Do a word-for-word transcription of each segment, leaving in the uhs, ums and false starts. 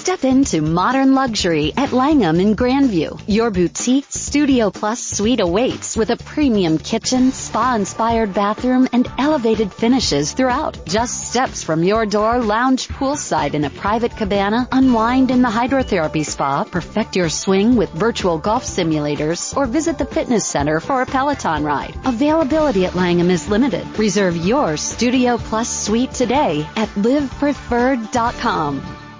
Step into modern luxury at Langham in Grandview. Your boutique Studio Plus suite awaits with a premium kitchen, spa-inspired bathroom, and elevated finishes throughout. Just steps from your door, lounge poolside in a private cabana, unwind in the hydrotherapy spa, perfect your swing with virtual golf simulators, or visit the fitness center for a Peloton ride. Availability at Langham is limited. Reserve your Studio Plus suite today at live preferred dot com.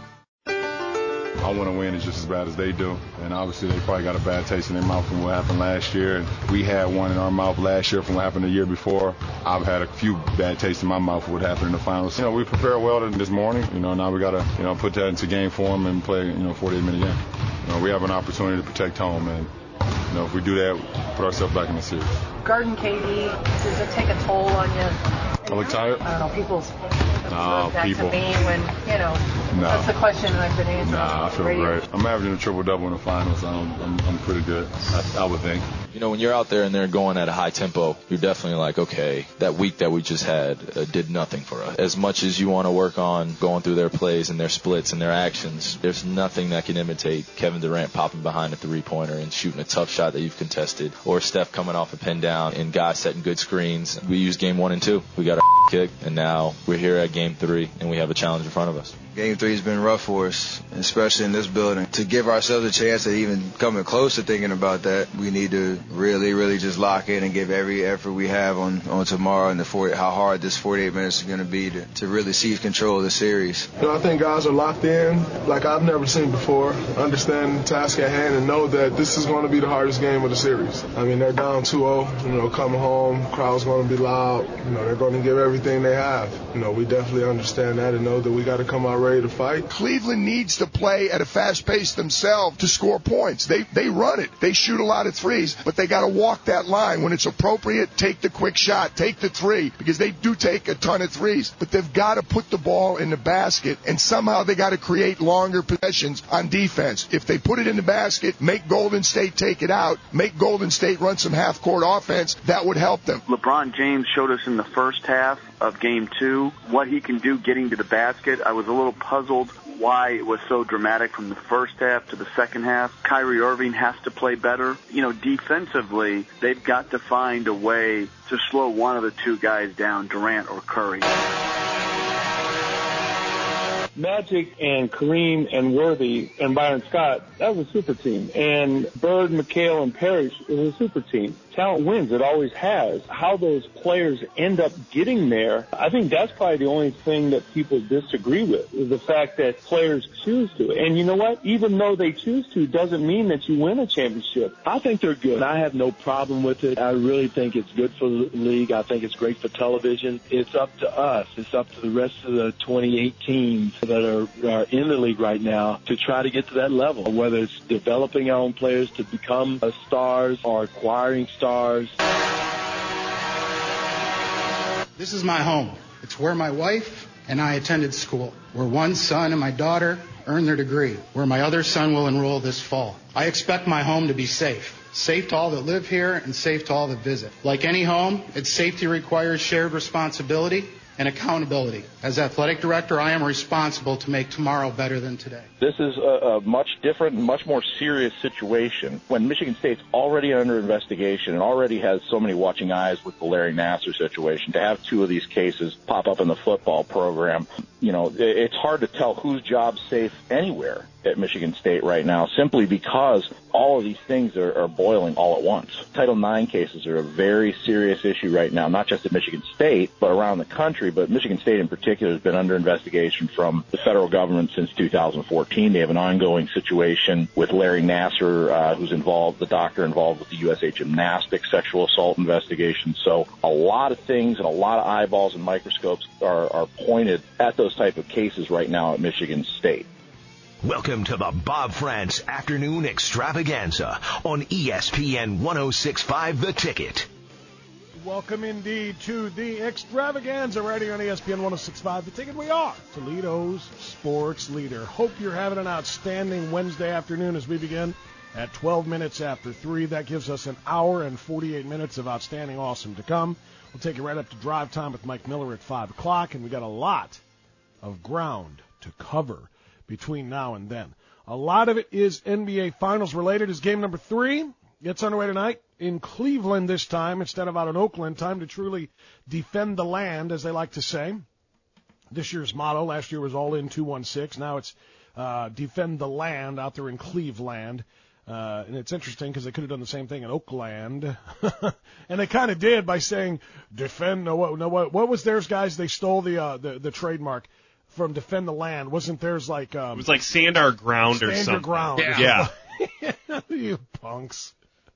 I want to win as just as bad as they do. And obviously they probably got a bad taste in their mouth from what happened last year. And we had one in our mouth last year from what happened the year before. I've had a few bad tastes in my mouth for what happened in the finals. You know, we prepared well this morning. You know, now we got to, you know, put that into game form and play, you know, forty-eight minute game. You know, we have an opportunity to protect home. And, you know, if we do that, put ourselves back in the series. Garden K D, does it take a toll on you? I look tired? I don't know, people's nah, back people. to me when, you know, nah. that's the question that I've been answering. Nah, I feel great. I'm averaging a triple-double in the finals. I'm, I'm, I'm pretty good, I, I would think. You know, when you're out there and they're going at a high tempo, you're definitely like, okay, that week that we just had uh, did nothing for us. As much as you want to work on going through their plays and their splits and their actions, there's nothing that can imitate Kevin Durant popping behind a three-pointer and shooting a tough shot that you've contested, or Steph coming off a pin down and guys setting good screens. We used game one and two. We got our kick, and now we're here at game three, and we have a challenge in front of us. Game three has been rough for us, especially in this building. To give ourselves a chance at even coming close to thinking about that, we need to really, really just lock in and give every effort we have on, on tomorrow and the forty, how hard this forty-eight minutes is going to be to, to really seize control of the series. You know, I think guys are locked in like I've never seen before, understand the task at hand and know that this is going to be the hardest game of the series. I mean, they're down two oh, you know, coming home, crowd's going to be loud, you know, they're going to give everything they have. You know, we definitely understand that and know that we got to come out ready to fight. Cleveland needs to play at a fast pace themselves to score points. They they run it. They shoot a lot of threes, but they got to walk that line. When it's appropriate, take the quick shot, take the three, because they do take a ton of threes. But they've got to put the ball in the basket, and somehow they got to create longer possessions on defense. If they put it in the basket, make Golden State take it out, make Golden State run some half-court offense, that would help them. LeBron James showed us in the first half of game two what he can do getting to the basket. I was a little puzzled why it was so dramatic from the first half to the second half. Kyrie Irving has to play better. You know, defensively, they've got to find a way to slow one of the two guys down, Durant or Curry. Magic and Kareem and Worthy and Byron Scott, that was a super team. And Bird, McHale, and Parrish was a super team. Talent wins. It always has. How those players end up getting there, I think that's probably the only thing that people disagree with, is the fact that players choose to. And you know what? Even though they choose to, doesn't mean that you win a championship. I think they're good. I have no problem with it. I really think it's good for the league. I think it's great for television. It's up to us. It's up to the rest of the twenty-eight teams that are, are in the league right now to try to get to that level, whether it's developing our own players to become stars or acquiring stars. This is my home. It's where my wife and I attended school, where one son and my daughter earned their degree, where my other son will enroll this fall. I expect my home to be safe. Safe to all that live here and safe to all that visit. Like any home, its safety requires shared responsibility and accountability. As athletic director, I am responsible to make tomorrow better than today. This is a, a much different, much more serious situation. When Michigan State's already under investigation and already has so many watching eyes with the Larry Nassar situation, to have two of these cases pop up in the football program, you know, it's hard to tell whose job's safe anywhere at Michigan State right now, simply because all of these things are, are boiling all at once. Title nine cases are a very serious issue right now, not just at Michigan State, but around the country. But Michigan State in particular has been under investigation from the federal government since two thousand fourteen. They have an ongoing situation with Larry Nassar, uh, who's involved, the doctor involved with the U S A Gymnastics sexual assault investigation. So a lot of things and a lot of eyeballs and microscopes are, are pointed at those type of cases right now at Michigan State. Welcome to the Bob France Afternoon Extravaganza on E S P N ten sixty-five The Ticket. Welcome indeed to the Extravaganza right here on E S P N ten sixty-five The Ticket. We are Toledo's sports leader. Hope you're having an outstanding Wednesday afternoon as we begin at twelve minutes after three. That gives us an hour and forty-eight minutes of outstanding awesome to come. We'll take you right up to drive time with Mike Miller at five o'clock, and we got a lot of ground to cover between now and then. A lot of it is N B A Finals related. Is game number three gets underway tonight in Cleveland this time instead of out in Oakland. Time to truly defend the land, as they like to say. This year's motto, last year was All In two one six. Now it's uh, defend the land out there in Cleveland. Uh, and it's interesting because they could have done the same thing in Oakland. And they kind of did by saying defend. No, what, no, what, what was theirs, guys? They stole the, uh, the the trademark from defend the land. Wasn't theirs like... Um, it was like stand our ground or something. Stand your ground. Yeah. yeah. You punks.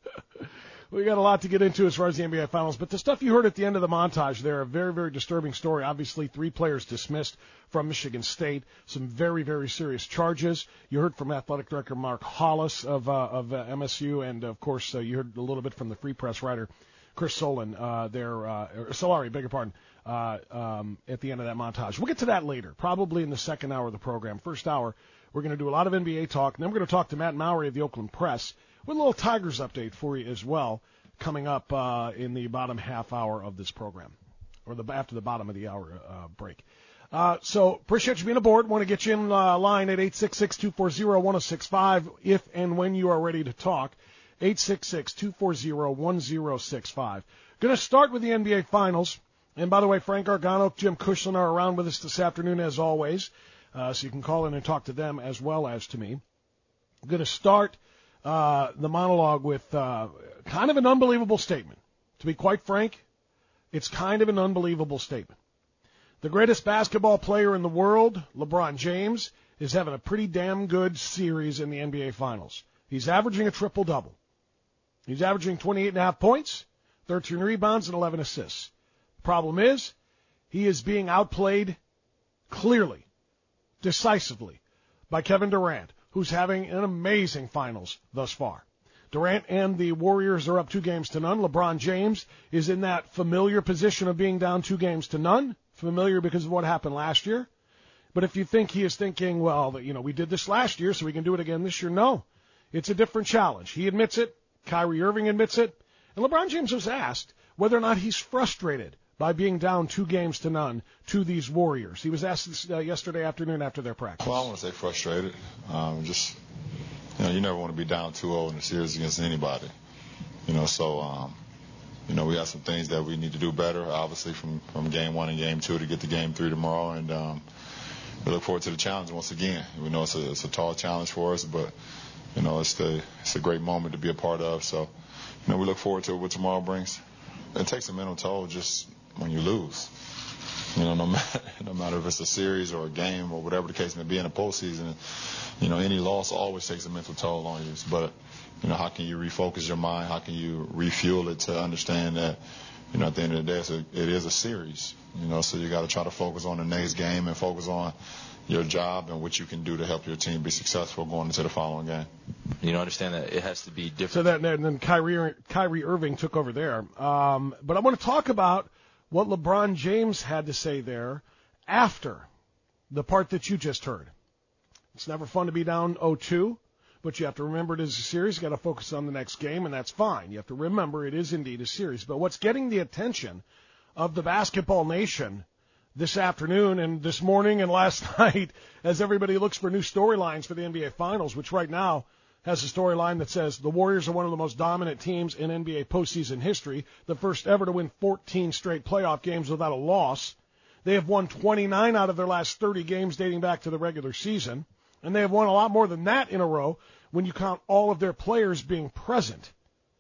We got a lot to get into as far as the N B A Finals, but the stuff you heard at the end of the montage there, a very, very disturbing story. Obviously, three players dismissed from Michigan State, some very, very serious charges. You heard from Athletic Director Mark Hollis of uh, of uh, M S U, and, of course, uh, you heard a little bit from the Free Press writer Chris Solon, uh, there, uh, Solari, beg your pardon, uh, um, at the end of that montage. We'll get to that later, probably in the second hour of the program. First hour, we're going to do a lot of N B A talk, and then we're going to talk to Matt Mowry of the Oakland Press with a little Tigers update for you as well, coming up uh, in the bottom half hour of this program, or the after the bottom of the hour uh, break. Uh, so appreciate you being aboard. Want to get you in uh, line at eight six six, two four zero, one zero six five if and when you are ready to talk. eight six six, two four zero, one zero six five. Going to start with the N B A Finals. And by the way, Frank Gargano, Jim Cushlan are around with us this afternoon as always, uh, so you can call in and talk to them as well as to me. I'm going to start uh, the monologue with uh, kind of an unbelievable statement. To be quite frank, it's kind of an unbelievable statement. The greatest basketball player in the world, LeBron James, is having a pretty damn good series in the N B A Finals. He's averaging a triple-double. He's averaging twenty-eight and a half points, thirteen rebounds, and eleven assists. The problem is, he is being outplayed clearly, decisively, by Kevin Durant, who's having an amazing finals thus far. Durant and the Warriors are up two games to none. LeBron James is in that familiar position of being down two games to none, familiar because of what happened last year. But if you think he is thinking, well, you know, we did this last year, so we can do it again this year, no. It's a different challenge. He admits it. Kyrie Irving admits it. And LeBron James was asked whether or not he's frustrated by being down two games to none to these Warriors. He was asked this uh, yesterday afternoon after their practice. Well, I want to say frustrated. Um, just, you know, you never want to be down two oh in a series against anybody. You know, so, um, you know, we have some things that we need to do better, obviously, from, from game one and game two to get to game three tomorrow. And um, we look forward to the challenge once again. We know it's a, it's a tall challenge for us, but, you know, it's, the, it's a great moment to be a part of. So, you know, we look forward to what tomorrow brings. It takes a mental toll just when you lose. You know, no matter, no matter if it's a series or a game or whatever the case may be in a postseason, you know, any loss always takes a mental toll on you. But, you know, how can you refocus your mind? How can you refuel it to understand that, you know, at the end of the day, it's a, it is a series. You know, so you got to try to focus on the next game and focus on your job and what you can do to help your team be successful going into the following game. You know, understand that it has to be different. So that and then Kyrie Kyrie Irving took over there. Um, but I want to talk about what LeBron James had to say there after the part that you just heard. It's never fun to be down oh two, but you have to remember it is a series. You got to focus on the next game, and that's fine. You have to remember it is indeed a series. But what's getting the attention of the basketball nation this afternoon and this morning and last night, as everybody looks for new storylines for the N B A Finals, which right now has a storyline that says the Warriors are one of the most dominant teams in N B A postseason history, the first ever to win fourteen straight playoff games without a loss. They have won twenty-nine out of their last thirty games dating back to the regular season, and they have won a lot more than that in a row when you count all of their players being present.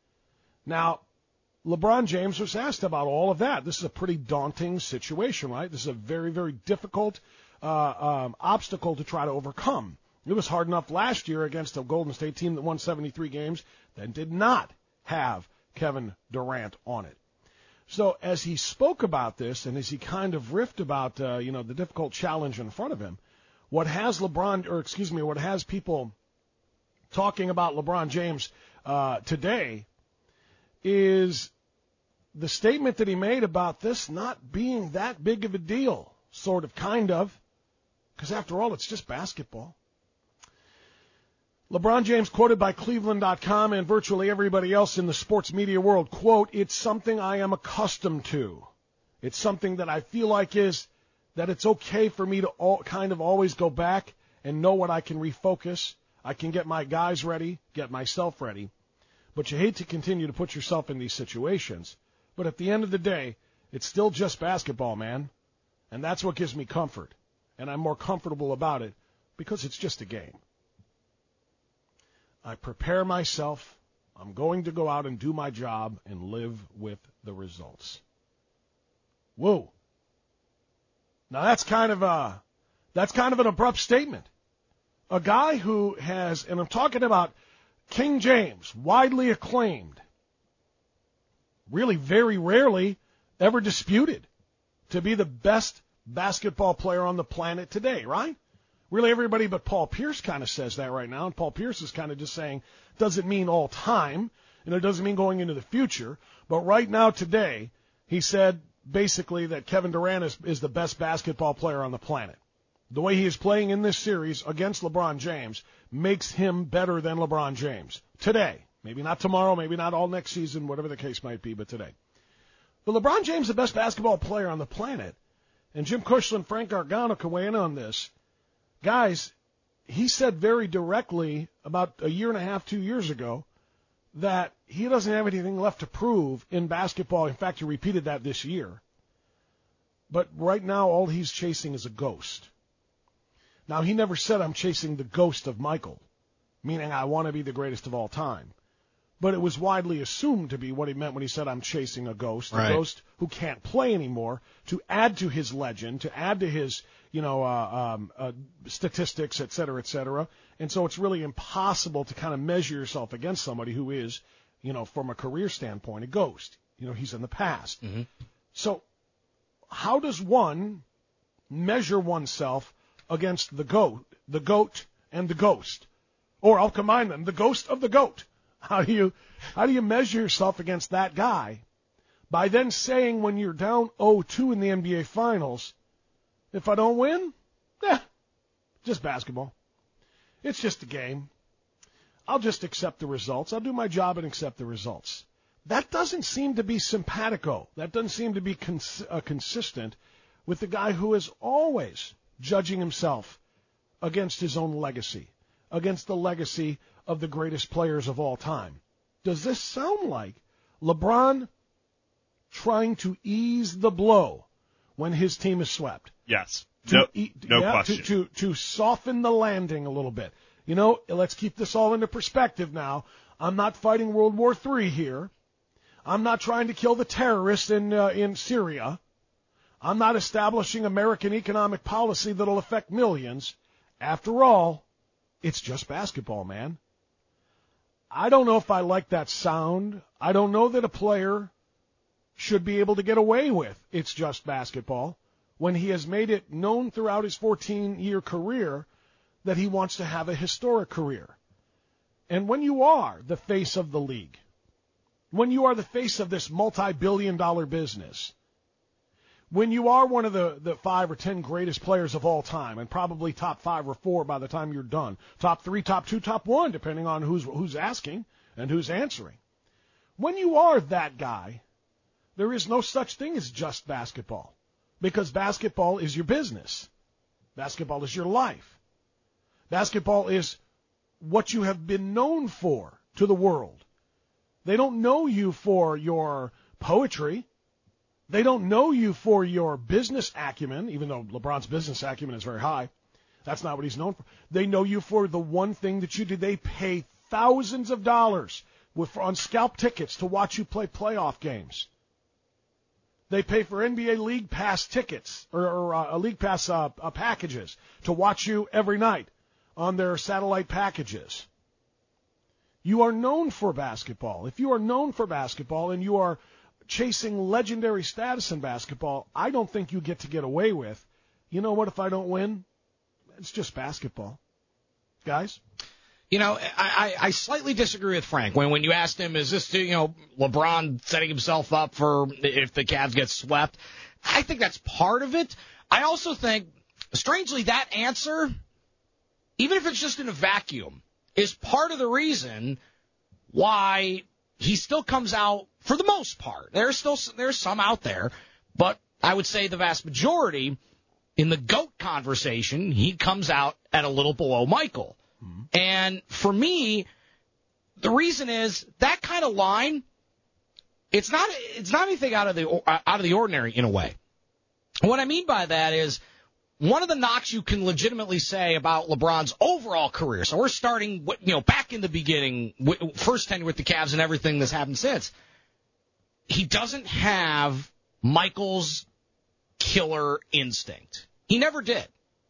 Now, LeBron James was asked about all of that. This is a pretty daunting situation, right? This is a very, very difficult uh, um, obstacle to try to overcome. It was hard enough last year against a Golden State team that won seventy-three games, then did not have Kevin Durant on it. So as he spoke about this and as he kind of riffed about, uh, you know, the difficult challenge in front of him, what has LeBron, or excuse me, what has people talking about LeBron James uh, today is the statement that he made about this not being that big of a deal, sort of, kind of, because after all, it's just basketball. LeBron James, quoted by Cleveland dot com and virtually everybody else in the sports media world, quote, "It's something I am accustomed to. It's something that I feel like is that it's okay for me to all, kind of always go back and know what I can refocus. I can get my guys ready, get myself ready. But you hate to continue to put yourself in these situations. But at the end of the day, it's still just basketball, man. And that's what gives me comfort. And I'm more comfortable about it because it's just a game. I prepare myself. I'm going to go out and do my job and live with the results. Whoa. Now that's kind of a, that's kind of an abrupt statement. A guy who has, and I'm talking about King James, widely acclaimed, really very rarely ever disputed to be the best basketball player on the planet today, right? Really everybody but Paul Pierce kind of says that right now, and Paul Pierce is kind of just saying, doesn't mean all time, and it doesn't mean going into the future, but right now today, he said basically that Kevin Durant is, is the best basketball player on the planet. The way he is playing in this series against LeBron James makes him better than LeBron James today. Maybe not tomorrow, maybe not all next season, whatever the case might be, but today. But LeBron James is the best basketball player on the planet, and Jim Kushel and Frank Gargano can weigh in on this. Guys, he said very directly about a year and a half, two years ago, that he doesn't have anything left to prove in basketball. In fact, he repeated that this year. But right now, all he's chasing is a ghost. Now, he never said, I'm chasing the ghost of Michael, meaning I want to be the greatest of all time. But it was widely assumed to be what he meant when he said, I'm chasing a ghost, right. A ghost who can't play anymore, to add to his legend, to add to his, you know, uh, um, uh, statistics, et cetera, et cetera. And so it's really impossible to kind of measure yourself against somebody who is, you know, from a career standpoint, a ghost. You know, he's in the past. Mm-hmm. So how does one measure oneself against the goat, the goat and the ghost? Or I'll combine them, the ghost of the goat. How do you how do you measure yourself against that guy? By then saying when you're down oh two in the N B A Finals, if I don't win, eh, just basketball. It's just a game. I'll just accept the results. I'll do my job and accept the results. That doesn't seem to be simpatico. That doesn't seem to be cons- uh, consistent with the guy who is always judging himself against his own legacy, against the legacy of the greatest players of all time. Does this sound like LeBron trying to ease the blow when his team is swept? Yes. To No, e- no yeah, question. To, to, to soften the landing a little bit. You know, let's keep this all into perspective now. I'm not fighting World War Three here. I'm not trying to kill the terrorists in uh, in Syria. I'm not establishing American economic policy that'll affect millions. After all, it's just basketball, man. I don't know if I like that sound. I don't know that a player should be able to get away with it's just basketball when he has made it known throughout his fourteen-year career that he wants to have a historic career. And when you are the face of the league, when you are the face of this multi-billion dollar business, when you are one of the, the five or ten greatest players of all time, and probably top five or four by the time you're done, top three, top two, top one, depending on who's who's asking and who's answering. When you are that guy, there is no such thing as just basketball, because basketball is your business. Basketball is your life. Basketball is what you have been known for to the world. They don't know you for your poetry. They don't know you for your business acumen, even though LeBron's business acumen is very high. That's not what he's known for. They know you for the one thing that you did. They pay thousands of dollars with, on scalp tickets to watch you play playoff games. They pay for N B A League Pass tickets or, or uh, League Pass uh, uh, packages to watch you every night on their satellite packages. You are known for basketball. If you are known for basketball and you are chasing legendary status in basketball, I don't think you get to get away with, you know what, if I don't win, it's just basketball. Guys? You know, I, I slightly disagree with Frank. When when you asked him, is this, you know, LeBron setting himself up for if the Cavs get swept? I think that's part of it. I also think, strangely, that answer, even if it's just in a vacuum, is part of the reason why he still comes out, for the most part. There's still there's some out there, but I would say the vast majority in the GOAT conversation, he comes out at a little below Michael. Mm-hmm. And for me, the reason is that kind of line, it's not it's not anything out of the out of the ordinary in a way. What I mean by that is one of the knocks you can legitimately say about LeBron's overall career. So we're starting, you know, back in the beginning, first tenure with the Cavs and everything that's happened since. He doesn't have Michael's killer instinct. He never did.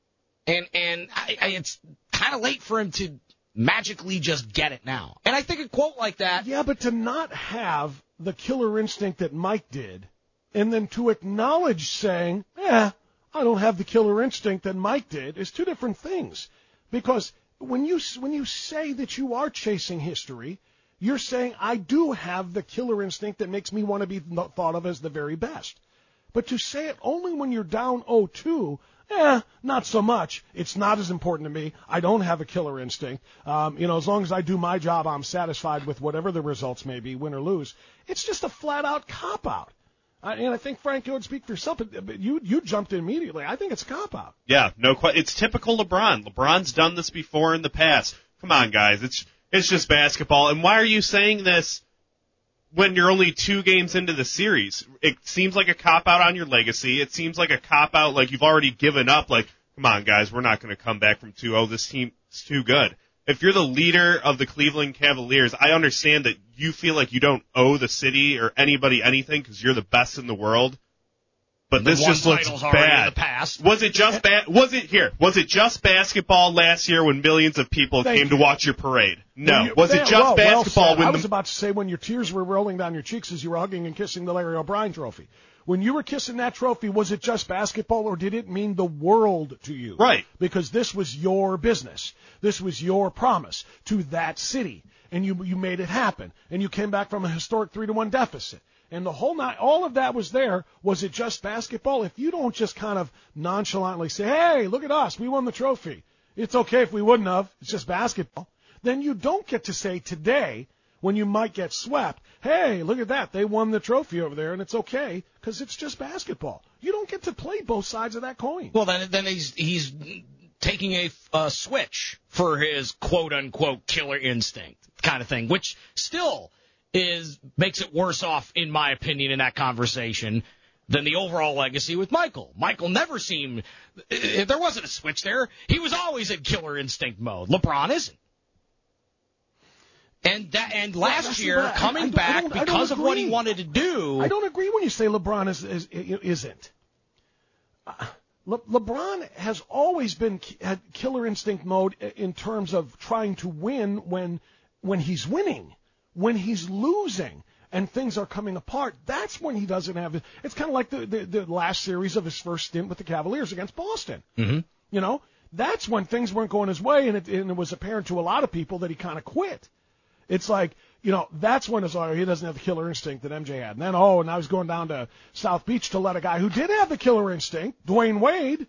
And and I, I, it's kind of late for him to magically just get it now. And I think a quote like that. Yeah, but to not have the killer instinct that Mike did, and then to acknowledge saying, yeah, I don't have the killer instinct that Mike did, is two different things. Because when you when you say that you are chasing history, you're saying I do have the killer instinct that makes me want to be thought of as the very best. But to say it only when you're down oh two, eh, not so much. It's not as important to me. I don't have a killer instinct. Um, you know, as long as I do my job, I'm satisfied with whatever the results may be, win or lose. It's just a flat-out cop-out. I, and I think, Frank, you would speak for yourself, but you you jumped in immediately. I think it's a cop-out. Yeah, no question. It's typical LeBron. LeBron's done this before in the past. Come on, guys. It's it's just basketball. And why are you saying this when you're only two games into the series? It seems like a cop-out on your legacy. It seems like a cop-out like you've already given up. Like, come on, guys, we're not going to come back from two oh. This team is too good. If you're the leader of the Cleveland Cavaliers, I understand that you feel like you don't owe the city or anybody anything because you're the best in the world. But the this just looks bad. In the past. Was it just ba- Was it here? Was it just basketball last year when millions of people Thank came you. to watch your parade? No. You, was man, it just well, basketball well when I the was about to say when your tears were rolling down your cheeks as you were hugging and kissing the Larry O'Brien trophy. When you were kissing that trophy, was it just basketball or did it mean the world to you? Right. Because this was your business. This was your promise to that city. And you you made it happen. And you came back from a historic three to one deficit. And the whole night, all of that was there. Was it just basketball? If you don't just kind of nonchalantly say, hey, look at us, we won the trophy. It's okay if we wouldn't have. It's just basketball. Then you don't get to say today, when you might get swept, hey, look at that, they won the trophy over there, and it's okay because it's just basketball. You don't get to play both sides of that coin. Well, then then he's he's taking a uh, switch for his quote-unquote killer instinct kind of thing, which still is makes it worse off, in my opinion, in that conversation than the overall legacy with Michael. Michael never seemed, if there wasn't a switch there, he was always in killer instinct mode. LeBron isn't. And that, and last well, year, I, coming I, I back don't, I don't because of agree. what he wanted to do. I don't agree when you say LeBron is, is, isn't. Uh, Le, LeBron has always been had killer instinct mode in terms of trying to win when when he's winning. When he's losing and things are coming apart, that's when he doesn't have it. It's kind of like the, the, the last series of his first stint with the Cavaliers against Boston. Mm-hmm. You know, that's when things weren't going his way, and it, and it was apparent to a lot of people that he kind of quit. It's like, you know, that's when it's like, he doesn't have the killer instinct that M J had. And then, oh, now he's going down to South Beach to let a guy who did have the killer instinct, Dwayne Wade,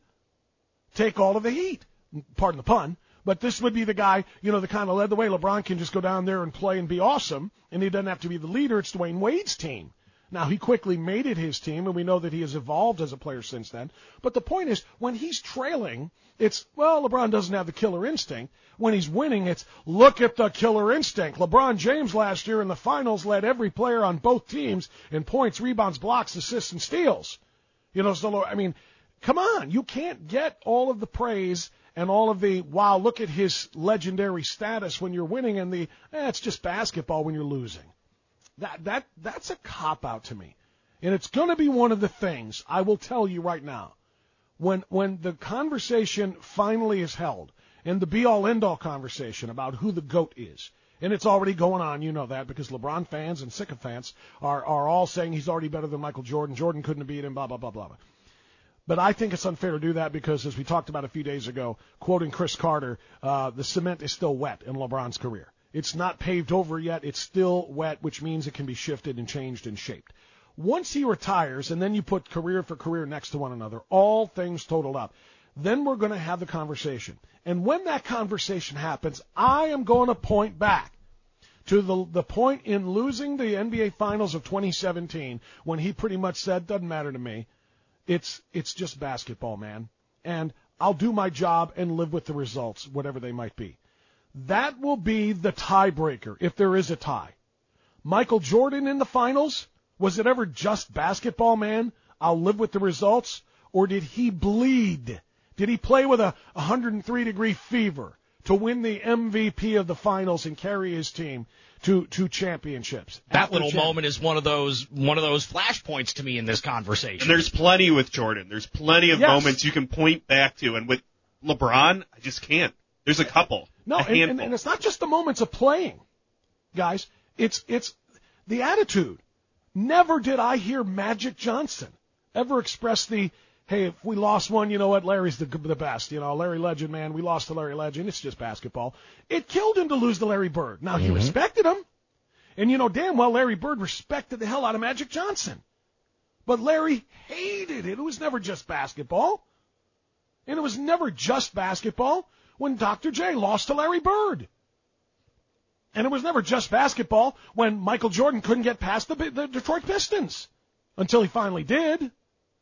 take all of the heat. Pardon the pun. But this would be the guy, you know, that kind of led the way. LeBron can just go down there and play and be awesome, and he doesn't have to be the leader. It's Dwayne Wade's team. Now, he quickly made it his team, and we know that he has evolved as a player since then. But the point is, when he's trailing, it's, well, LeBron doesn't have the killer instinct. When he's winning, it's, look at the killer instinct. LeBron James last year in the finals led every player on both teams in points, rebounds, blocks, assists, and steals. You know, so, I mean, come on. You can't get all of the praise and all of the, wow, look at his legendary status when you're winning, and the, eh, it's just basketball when you're losing. That that That's a cop-out to me. And it's going to be one of the things, I will tell you right now, when when the conversation finally is held, and the be-all, end-all conversation about who the GOAT is, and it's already going on, you know that, because LeBron fans and sycophants are, are all saying he's already better than Michael Jordan, Jordan couldn't have beat him, blah, blah, blah, blah, blah. But I think it's unfair to do that because, as we talked about a few days ago, quoting Chris Carter, uh, the cement is still wet in LeBron's career. It's not paved over yet. It's still wet, which means it can be shifted and changed and shaped. Once he retires, and then you put career for career next to one another, all things totaled up, then we're going to have the conversation. And when that conversation happens, I am going to point back to the the point in losing the N B A Finals of twenty seventeen when he pretty much said, doesn't matter to me. It's it's just basketball, man. and I'll do my job and live with the results, whatever they might be. That will be the tiebreaker, if there is a tie. Michael Jordan in the finals, was it ever just basketball, man? I'll live with the results? Or did he bleed? Did he play with a one hundred three degree fever to win the M V P of the finals and carry his team to, to championships? That little moment is one of those one of those flashpoints to me in this conversation. And there's plenty with Jordan. There's plenty of Yes. moments you can point back to. And with LeBron, I just can't. There's a couple. No, a and, handful. and, and it's not just the moments of playing, guys. It's it's the attitude. Never did I hear Magic Johnson ever express the, hey, if we lost one, you know what, Larry's the the best. You know, Larry Legend, man, we lost to Larry Legend. It's just basketball. It killed him to lose to Larry Bird. Now, he Mm-hmm. respected him. And you know damn well Larry Bird respected the hell out of Magic Johnson. But Larry hated it. It was never just basketball. And it was never just basketball when Doctor J lost to Larry Bird. And it was never just basketball when Michael Jordan couldn't get past the, the Detroit Pistons until he finally did.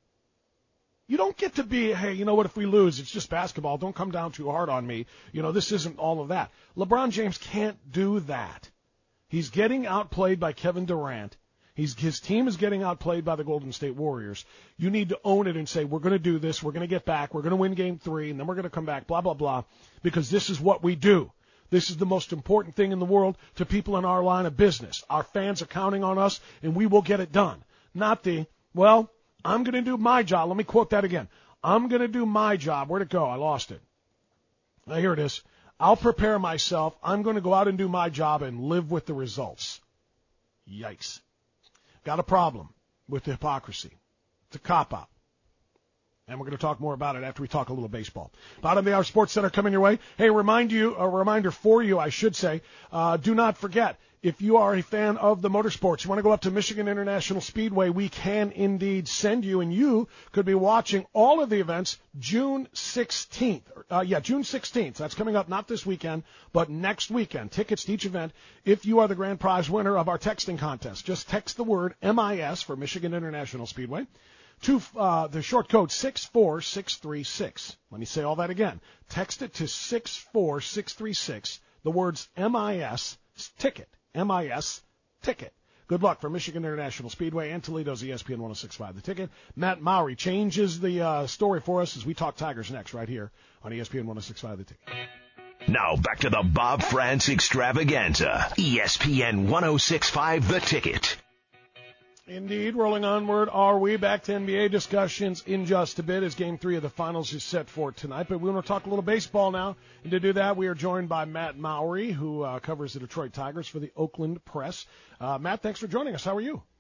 You don't get to be, hey, you know what, if we lose, it's just basketball. Don't come down too hard on me. You know, this isn't all of that. LeBron James can't do that. He's getting outplayed by Kevin Durant. He's, his team is getting outplayed by the Golden State Warriors. You need to own it and say, we're going to do this, we're going to get back, we're going to win game three, and then we're going to come back, blah, blah, blah, because this is what we do. This is the most important thing in the world to people in our line of business. Our fans are counting on us, and we will get it done. Not the, well, I'm going to do my job. Let me quote that again. I'm going to do my job. Where'd it go? I lost it. Now, here it is. I'll prepare myself. I'm going to go out and do my job and live with the results. Yikes. Got a problem with the hypocrisy. It's a cop-out. And we're going to talk more about it after we talk a little baseball. Bottom of the hour Sports Center coming your way. Hey, remind you, a reminder for you, I should say, uh, do not forget, if you are a fan of the motorsports, you want to go up to Michigan International Speedway, we can indeed send you, and you could be watching all of the events June sixteenth. Uh, yeah, June sixteenth. That's coming up not this weekend, but next weekend. Tickets to each event if you are the grand prize winner of our texting contest. Just text the word M I S for Michigan International Speedway to uh, the short code six four six three six. Let me say all that again. Text it to six four six three six, the words M I S, ticket, M I S, ticket. Good luck for Michigan International Speedway and Toledo's E S P N one oh six point five, the ticket. Matt Mowry changes the uh, story for us as we talk Tigers next right here on E S P N one oh six point five, the ticket. Now back to the Bob France Extravaganza. E S P N one oh six point five, the ticket. Indeed, rolling onward are we. Back to N B A discussions in just a bit as Game three of the Finals is set for tonight. But we want to talk a little baseball now. And to do that, we are joined by Matt Mowry, who uh, covers the Detroit Tigers for the Oakland Press. Uh, Matt, thanks for joining us. How are you?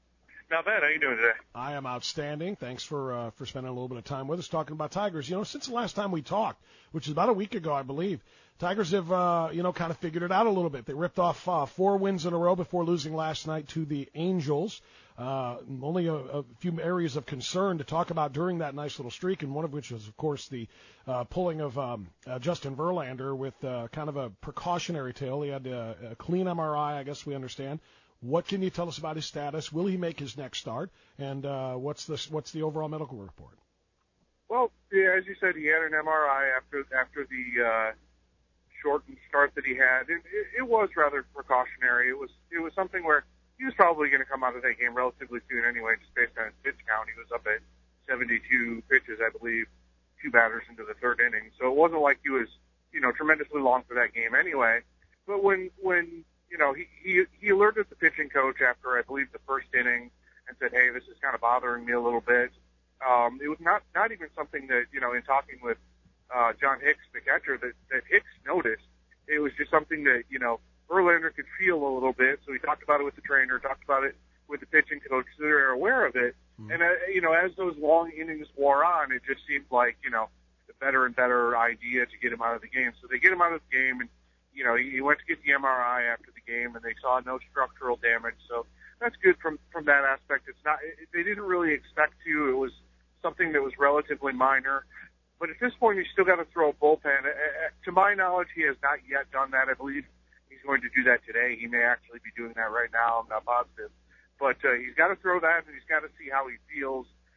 Not bad. How you doing today? I am outstanding. Thanks for uh, for spending a little bit of time with us talking about Tigers. You know, since the last time we talked, which is about a week ago, I believe, Tigers have, uh, you know, kind of figured it out a little bit. They ripped off uh, four wins in a row before losing last night to the Angels. Uh, only a, a few areas of concern to talk about during that nice little streak, and one of which was, of course, the uh, pulling of um, uh, Justin Verlander with uh, kind of a precautionary tale. He had uh, a clean M R I, I guess we understand. What can you tell us about his status? Will he make his next start? And uh, what's the what's the overall medical report? Well, yeah, as you said, he had an M R I after after the uh, shortened start that he had. It, it, it was rather precautionary. It was it was something where he was probably going to come out of that game relatively soon anyway, just based on his pitch count. He was up at seventy-two pitches, I believe, two batters into the third inning. So it wasn't like he was, you know, tremendously long for that game anyway. But when, when you know, he, he, he alerted the pitching coach after, I believe, the first inning and said, hey, this is kind of bothering me a little bit. Um, it was not, not even something that, you know, in talking with uh, John Hicks, the catcher, that, that Hicks noticed. It was just something that, you know, Verlander could feel a little bit, so he talked about it with the trainer, talked about it with the pitching coach, so they're aware of it. Mm-hmm. And, uh, you know, as those long innings wore on, it just seemed like, you know, a better and better idea to get him out of the game. So they get him out of the game, and, you know, he, he went to get the M R I after the game, and they saw no structural damage. So that's good from, from that aspect. It's not, it, they didn't really expect to. It was something that was relatively minor. But at this point, he's still got to throw a bullpen. Uh, to my knowledge, he has not yet done that. I believe he's going to do that today. He may actually be doing that right now. I'm not positive. But uh, he's got to throw that, and he's got to see how he feels.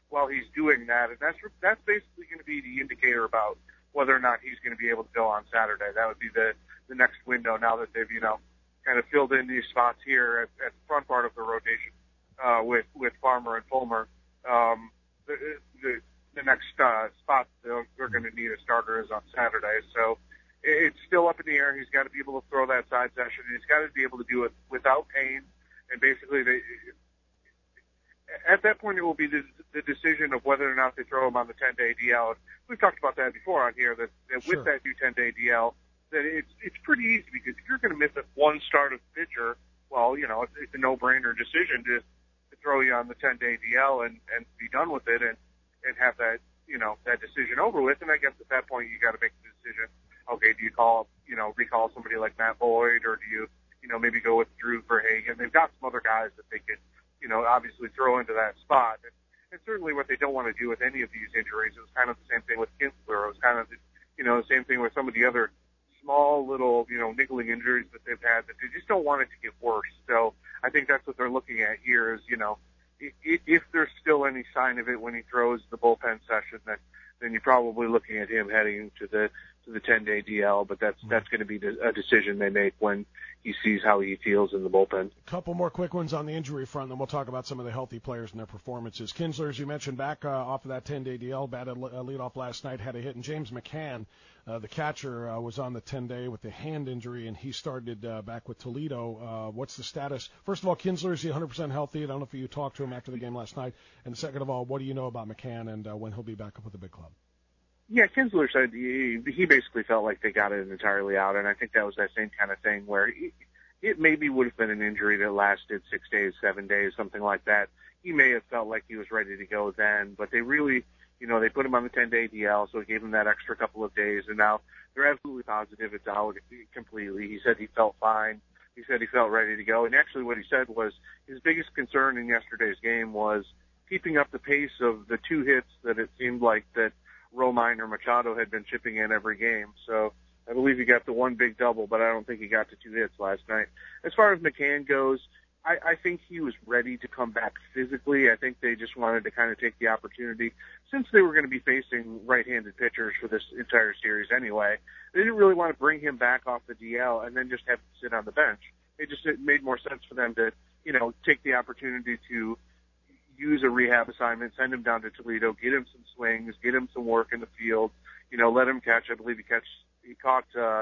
while he's doing that, and that's that's basically going to be the indicator about whether or not he's going to be able to go on Saturday. That would be the the next window now that they've you know kind of filled in these spots here at, at the front part of the rotation uh, with with Farmer and Fulmer. Um, the, the the next uh, spot they're, they're going to need a starter is on Saturday, so it's still up in the air. He's got to be able to throw that side session. He's got to be able to do it without pain, and basically they. At that point, it will be the, the decision of whether or not they throw him on the ten-day D L. We've talked about that before on here, that, that Sure. with that new ten-day D L, that it's it's pretty easy, because if you're going to miss a one start of pitcher, well, you know, it's, it's a no-brainer decision to, to throw you on the ten-day D L and, and be done with it and, and have that, you know, that decision over with. And I guess at that point, you got to make the decision, okay, do you call, you know, recall somebody like Matt Boyd, or do you, you know, maybe go with Drew Verhagen? They've got some other guys that they could, you know, obviously throw into that spot. And, and certainly what they don't want to do with any of these injuries, it was kind of the same thing with Kinsler. It was kind of, the, you know, the same thing with some of the other small little, you know, niggling injuries that they've had, that they just don't want it to get worse. So I think that's what they're looking at here is, you know, if, if there's still any sign of it when he throws the bullpen session, then, then you're probably looking at him heading to the, to the ten-day D L, but that's, that's going to be a decision they make when he sees how he feels in the bullpen. A couple more quick ones on the injury front, then we'll talk about some of the healthy players and their performances. Kinsler, as you mentioned, back uh, off of that ten-day D L, batted a leadoff last night, had a hit, and James McCann, uh, the catcher, uh, was on the ten-day with the hand injury, and he started uh, back with Toledo. Uh, what's the status? First of all, Kinsler, is he one hundred percent healthy? I don't know if you talked to him after the game last night. And second of all, what do you know about McCann and uh, when he'll be back up with the big club? Yeah, Kinsler said he, he basically felt like they got it entirely out, and I think that was that same kind of thing where he, it maybe would have been an injury that lasted six days, seven days, something like that. He may have felt like he was ready to go then, but they really, you know, they put him on the ten-day D L, so it gave him that extra couple of days, and now they're absolutely positive it's out completely. He said he felt fine. He said he felt ready to go, and actually what he said was his biggest concern in yesterday's game was keeping up the pace of the two hits that it seemed like that Romine or Machado had been chipping in every game. So I believe he got the one big double, but I don't think he got the two hits last night. As far as McCann goes, I, I think he was ready to come back physically. I think they just wanted to kind of take the opportunity, since they were going to be facing right-handed pitchers for this entire series anyway. They didn't really want to bring him back off the D L and then just have him sit on the bench. It just it made more sense for them to, you know, take the opportunity to use a rehab assignment, send him down to Toledo, get him some swings, get him some work in the field, you know, let him catch. I believe he catch he caught uh,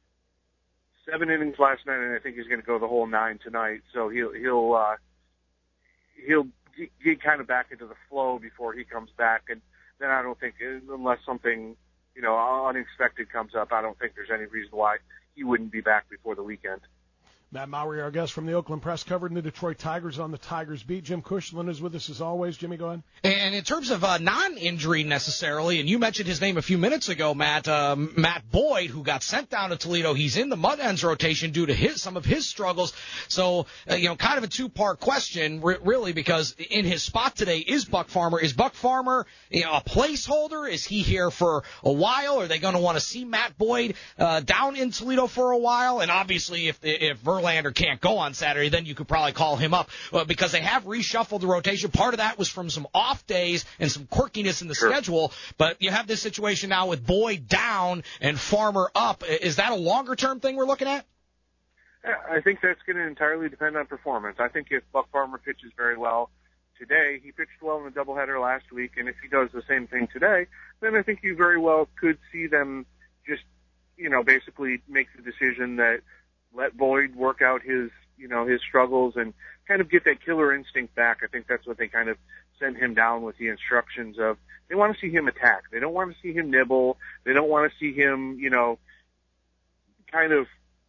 seven innings last night, and I think he's going to go the whole nine tonight. So he'll he'll uh, he'll get kind of back into the flow before he comes back, and then I don't think, unless something, you know, unexpected comes up, I don't think there's any reason why he wouldn't be back before the weekend. Matt Mowry, our guest from the Oakland Press, covering the Detroit Tigers on the Tigers beat. Jim Cushland is with us as always. Jimmy, go ahead. And in terms of uh, non-injury necessarily, and you mentioned his name a few minutes ago, Matt, um, Matt Boyd, who got sent down to Toledo, he's in the Mud Hens rotation due to his some of his struggles. So, uh, you know, kind of a two-part question, re- really, because in his spot today is Buck Farmer. Is Buck Farmer, you know, a placeholder? Is he here for a while? Are they going to want to see Matt Boyd uh, down in Toledo for a while? And obviously, if if Verlander can't go on Saturday, then you could probably call him up uh, because they have reshuffled the rotation. Part of that was from some off days and some quirkiness in the sure. schedule, but you have this situation now with Boyd down and Farmer up. Is that a longer-term thing we're looking at? I think that's going to entirely depend on performance. I think if Buck Farmer pitches very well today, he pitched well in the doubleheader last week, and if he does the same thing today, then I think you very well could see them just, you know, basically make the decision that let Boyd work out his, you know, his struggles and kind of get that killer instinct back. I think that's what they kind of sent him down with the instructions of. They want to see him attack. They don't want to see him nibble. They don't want to see him, you know, kind of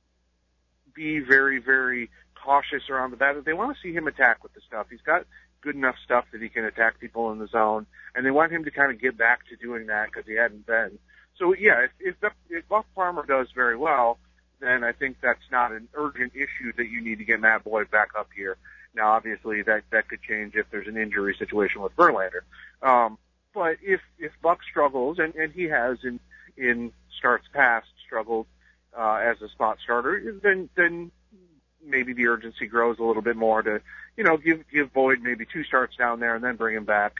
be very, very cautious around the bat. They want to see him attack with the stuff. He's got good enough stuff that he can attack people in the zone, and they want him to kind of get back to doing that because he hadn't been. So, yeah, if, if, if Buck Farmer does very well, then I think that's not an urgent issue that you need to get Matt Boyd back up here. Now, obviously, that that could change if there's an injury situation with Verlander. Um, but if if Buck struggles, and, and he has in in starts past struggled uh, as a spot starter, then then maybe the urgency grows a little bit more to, you know, give give Boyd maybe two starts down there and then bring him back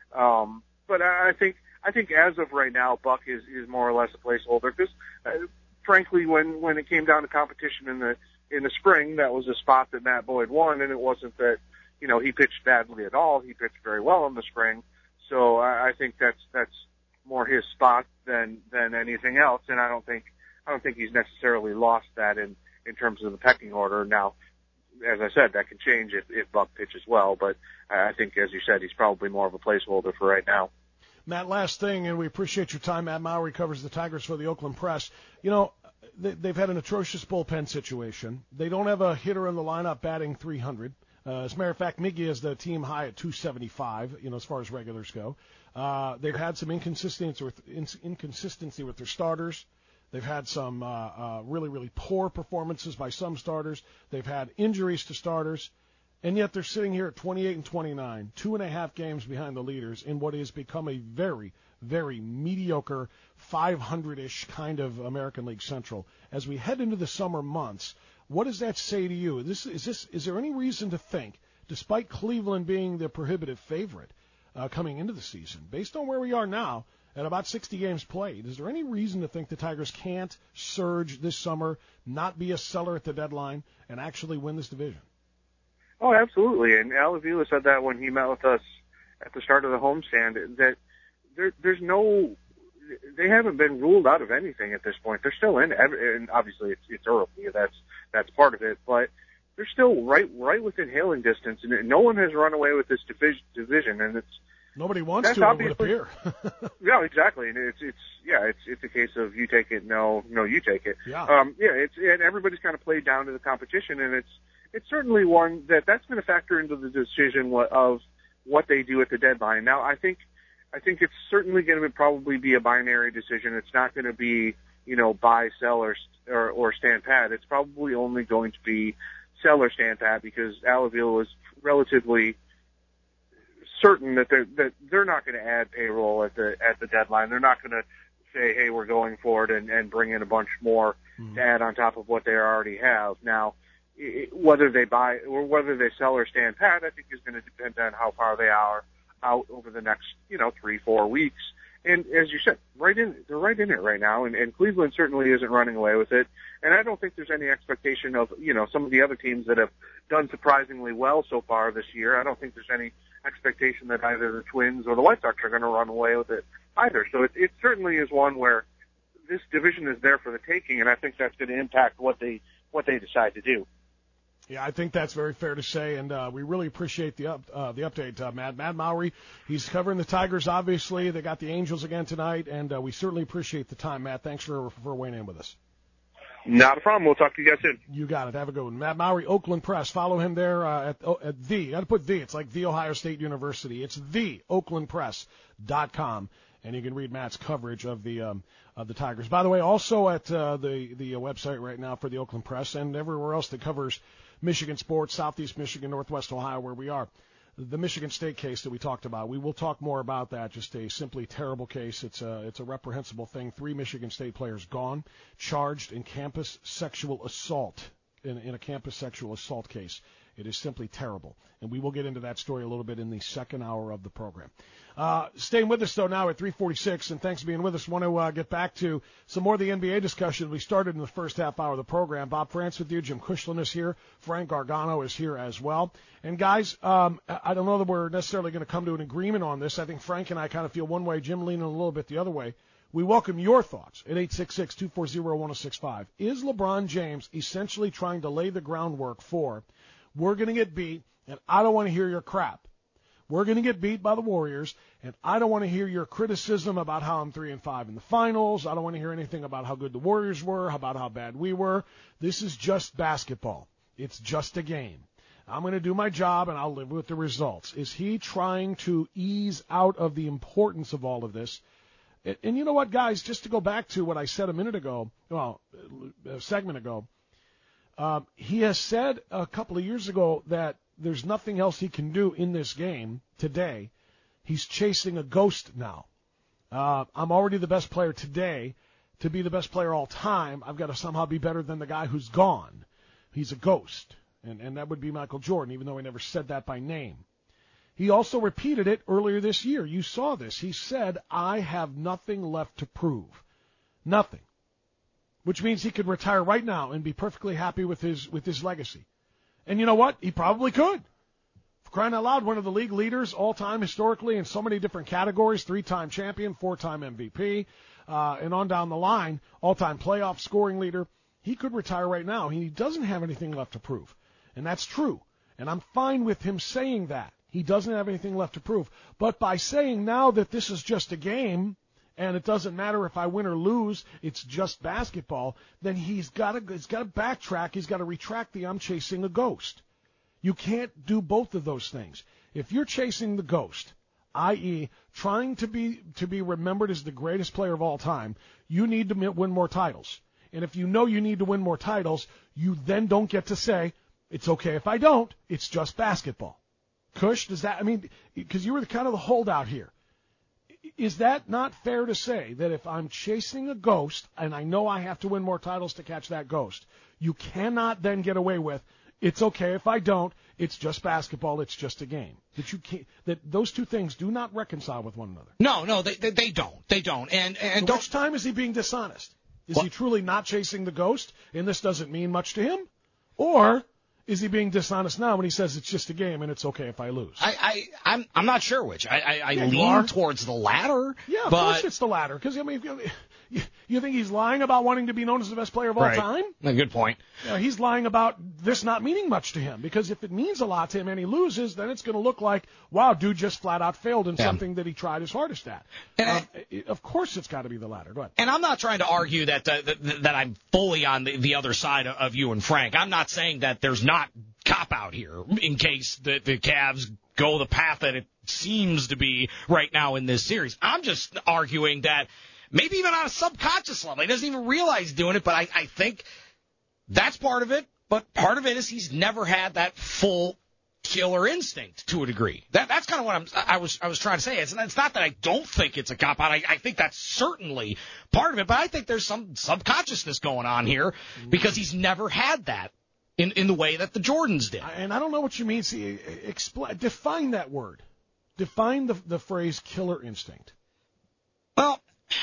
Um, but I, I think I think as of right now, Buck is, is more or less a placeholder because, uh, frankly, when, when it came down to competition in the in the spring, that was a spot that Matt Boyd won, and it wasn't that, you know, he pitched badly at all. He pitched very well in the spring. So I, I think that's that's more his spot than than anything else, and I don't think I don't think he's necessarily lost that in, in terms of the pecking order. Now, as I said, that can change if, if Buck pitches well, but I think, as you said, he's probably more of a placeholder for right now. Matt, last thing, and we appreciate your time. Matt Mowry covers the Tigers for the Oakland Press. You know, they, they've had an atrocious bullpen situation. They don't have a hitter in the lineup batting three hundred. Uh, as a matter of fact, Miggy is the team high at two seventy-five, you know, as far as regulars go. Uh, they've had some inconsistency with, in, inconsistency with their starters. They've had some uh, uh, really, really poor performances by some starters. They've had injuries to starters. And yet they're sitting here at twenty-eight and twenty-nine, two and a half games behind the leaders in what has become a very, very mediocre five hundred-ish kind of American League Central. As we head into the summer months, what does that say to you? This, is, this, is there any reason to think, despite Cleveland being the prohibitive favorite uh, coming into the season, based on where we are now at about sixty games played, is there any reason to think the Tigers can't surge this summer, not be a seller at the deadline, and actually win this division? Oh, absolutely. And Al Avila said that when he met with us at the start of the homestand, that there, there's no, they haven't been ruled out of anything at this point. They're still in, and obviously it's, it's early. That's, that's part of it, but they're still right, right within hailing distance, and no one has run away with this division, and it's, nobody wants to, it would appear. Yeah, exactly. And it's, it's, yeah, it's, it's a case of you take it, no, no, you take it. Yeah. Um, yeah, it's, and everybody's kind of played down to the competition, and it's, it's certainly one that that's going to factor into the decision of what they do at the deadline. Now, I think, I think it's certainly going to probably be a binary decision. It's not going to be, you know, buy, sell, or, or, or stand pat. It's probably only going to be sell or stand pat because Al Avila was relatively certain that they're, that they're not going to add payroll at the, at the deadline. They're not going to say, hey, we're going for it and, and bring in a bunch more mm. to add on top of what they already have. Now, whether they buy or whether they sell or stand pat, I think is going to depend on how far they are out over the next, you know, three, four weeks. And as you said, right in, they're right in it right now. And, and Cleveland certainly isn't running away with it. And I don't think there's any expectation of, you know, some of the other teams that have done surprisingly well so far this year. I don't think there's any expectation that either the Twins or the White Sox are going to run away with it either. So it, it certainly is one where this division is there for the taking. And I think that's going to impact what they, what they decide to do. Yeah, I think that's very fair to say, and uh, we really appreciate the up, uh, the update, uh, Matt. Matt Mowry, he's covering the Tigers, obviously. They got the Angels again tonight, and uh, we certainly appreciate the time, Matt. Thanks for, for weighing in with us. Not a problem. We'll talk to you guys soon. You got it. Have a good one. Matt Mowry, Oakland Press. Follow him there uh, at, oh, at the, you got to put the, it's like the Ohio State University. It's the oakland press dot com. And you can read Matt's coverage of the um, of the Tigers. By the way, also at uh, the the uh, website right now for the Oakland Press and everywhere else that covers Michigan sports, Southeast Michigan, Northwest Ohio, where we are, the Michigan State case that we talked about. We will talk more about that. Just a simply terrible case. It's a it's a reprehensible thing. Three Michigan State players gone, charged in campus sexual assault in in a campus sexual assault case. It is simply terrible. And we will get into that story a little bit in the second hour of the program. Uh, staying with us, though, now at three forty-six, and thanks for being with us. Want to uh, get back to some more of the N B A discussion we started in the first half hour of the program. Bob France with you. Jim Cushlan is here. Frank Gargano is here as well. And, guys, um, I don't know that we're necessarily going to come to an agreement on this. I think Frank and I kind of feel one way, Jim leaning a little bit the other way. We welcome your thoughts at eight six six, two four zero, one zero six five. Is LeBron James essentially trying to lay the groundwork for we're going to get beat, and I don't want to hear your crap. We're going to get beat by the Warriors, and I don't want to hear your criticism about how I'm three and five in the finals. I don't want to hear anything about how good the Warriors were, about how bad we were. This is just basketball. It's just a game. I'm going to do my job, and I'll live with the results. Is he trying to ease out of the importance of all of this? And, and you know what, guys, just to go back to what I said a minute ago, well, a segment ago, Um, he has said a couple of years ago that there's nothing else he can do in this game today. He's chasing a ghost now. Uh, I'm already the best player today. To be the best player all time, I've got to somehow be better than the guy who's gone. He's a ghost, and, and that would be Michael Jordan, even though he never said that by name. He also repeated it earlier this year. You saw this. He said, I have nothing left to prove. Nothing. Which means he could retire right now and be perfectly happy with his with his legacy. And you know what? He probably could. For crying out loud, one of the league leaders all time historically in so many different categories, three-time champion, four-time M V P, uh, and on down the line, all-time playoff scoring leader. He could retire right now. He doesn't have anything left to prove. And that's true. And I'm fine with him saying that. He doesn't have anything left to prove. But by saying now that this is just a game, and it doesn't matter if I win or lose, it's just basketball, then he's got to he's got to backtrack. He's got to retract the I'm chasing a ghost. You can't do both of those things. If you're chasing the ghost, that is trying to be to be remembered as the greatest player of all time, you need to win more titles. And if you know you need to win more titles, you then don't get to say, it's okay if I don't, it's just basketball. Kush, does that, I mean, because you were the kind of the holdout here. Is that not fair to say that if I'm chasing a ghost and I know I have to win more titles to catch that ghost, you cannot then get away with, it's okay if I don't, it's just basketball, it's just a game. That you can't, that those two things do not reconcile with one another. No, no, they they, they don't. They don't. And and so don't, which time is he being dishonest? Is what? he truly not chasing the ghost and this doesn't mean much to him? Or is he being dishonest now when he says it's just a game and it's okay if I lose? I, I, I'm, I'm not sure which. I, I, I Yeah, you lean are. towards the latter. Yeah, of but, course it's the latter. Because, I mean, you, you think he's lying about wanting to be known as the best player of all right. time? A good point. Yeah, he's lying about this not meaning much to him. Because if it means a lot to him and he loses, then it's going to look like, wow, dude just flat out failed in Yeah. something that he tried his hardest at. And Um, it- of course it's got to be the latter. Go ahead. And I'm not trying to argue that uh, that, that I'm fully on the, the other side of, of you and Frank. I'm not saying that there's not cop-out here in case the, the Cavs go the path that it seems to be right now in this series. I'm just arguing that maybe even on a subconscious level, he doesn't even realize he's doing it, but I, I think that's part of it. But part of it is he's never had that full killer instinct to a degree. That that's kind of what I'm, I was I was trying to say. It's, it's not that I don't think it's a cop-out. I, I think that's certainly part of it, but I think there's some subconsciousness going on here because he's never had that in, in the way that the Jordans did. And I don't know what you mean. See, explain, define that word. Define the the phrase killer instinct. Well,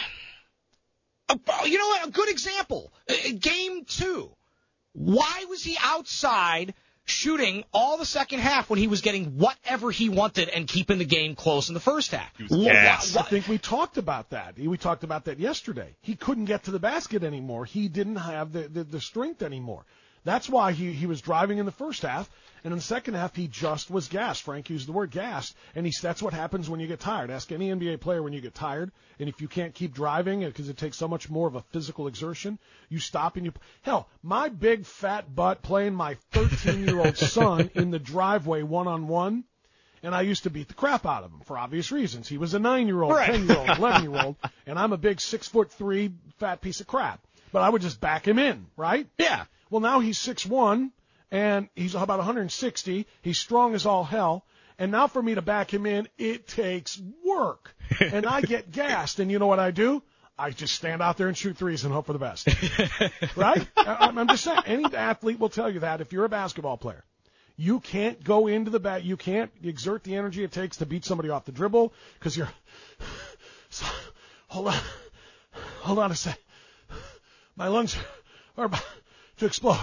uh, you know what? A good example. Uh, Game two. Why was he outside shooting all the second half when he was getting whatever he wanted and keeping the game close in the first half? Wh- wh- I think we talked about that. We talked about that yesterday. He couldn't get to the basket anymore. He didn't have the, the, the strength anymore. That's why he, he was driving in the first half, and in the second half he just was gassed. Frank used the word gassed, and he, that's what happens when you get tired. Ask any N B A player when you get tired, and if you can't keep driving because it takes so much more of a physical exertion, you stop and you – hell, my big fat butt playing my thirteen-year-old son in the driveway one-on-one, and I used to beat the crap out of him for obvious reasons. He was a nine-year-old, Right. ten-year-old, eleven-year-old, and I'm a big six foot three fat piece of crap. But I would just back him in, right? Yeah. Well, now he's six one, and he's about one hundred sixty. He's strong as all hell. And now for me to back him in, it takes work. And I get gassed. And you know what I do? I just stand out there and shoot threes and hope for the best. Right? I- I'm just saying, any athlete will tell you that if you're a basketball player. You can't go into the bat. You can't exert the energy it takes to beat somebody off the dribble because you're. So, hold on. Hold on a sec. My lungs are about to explode.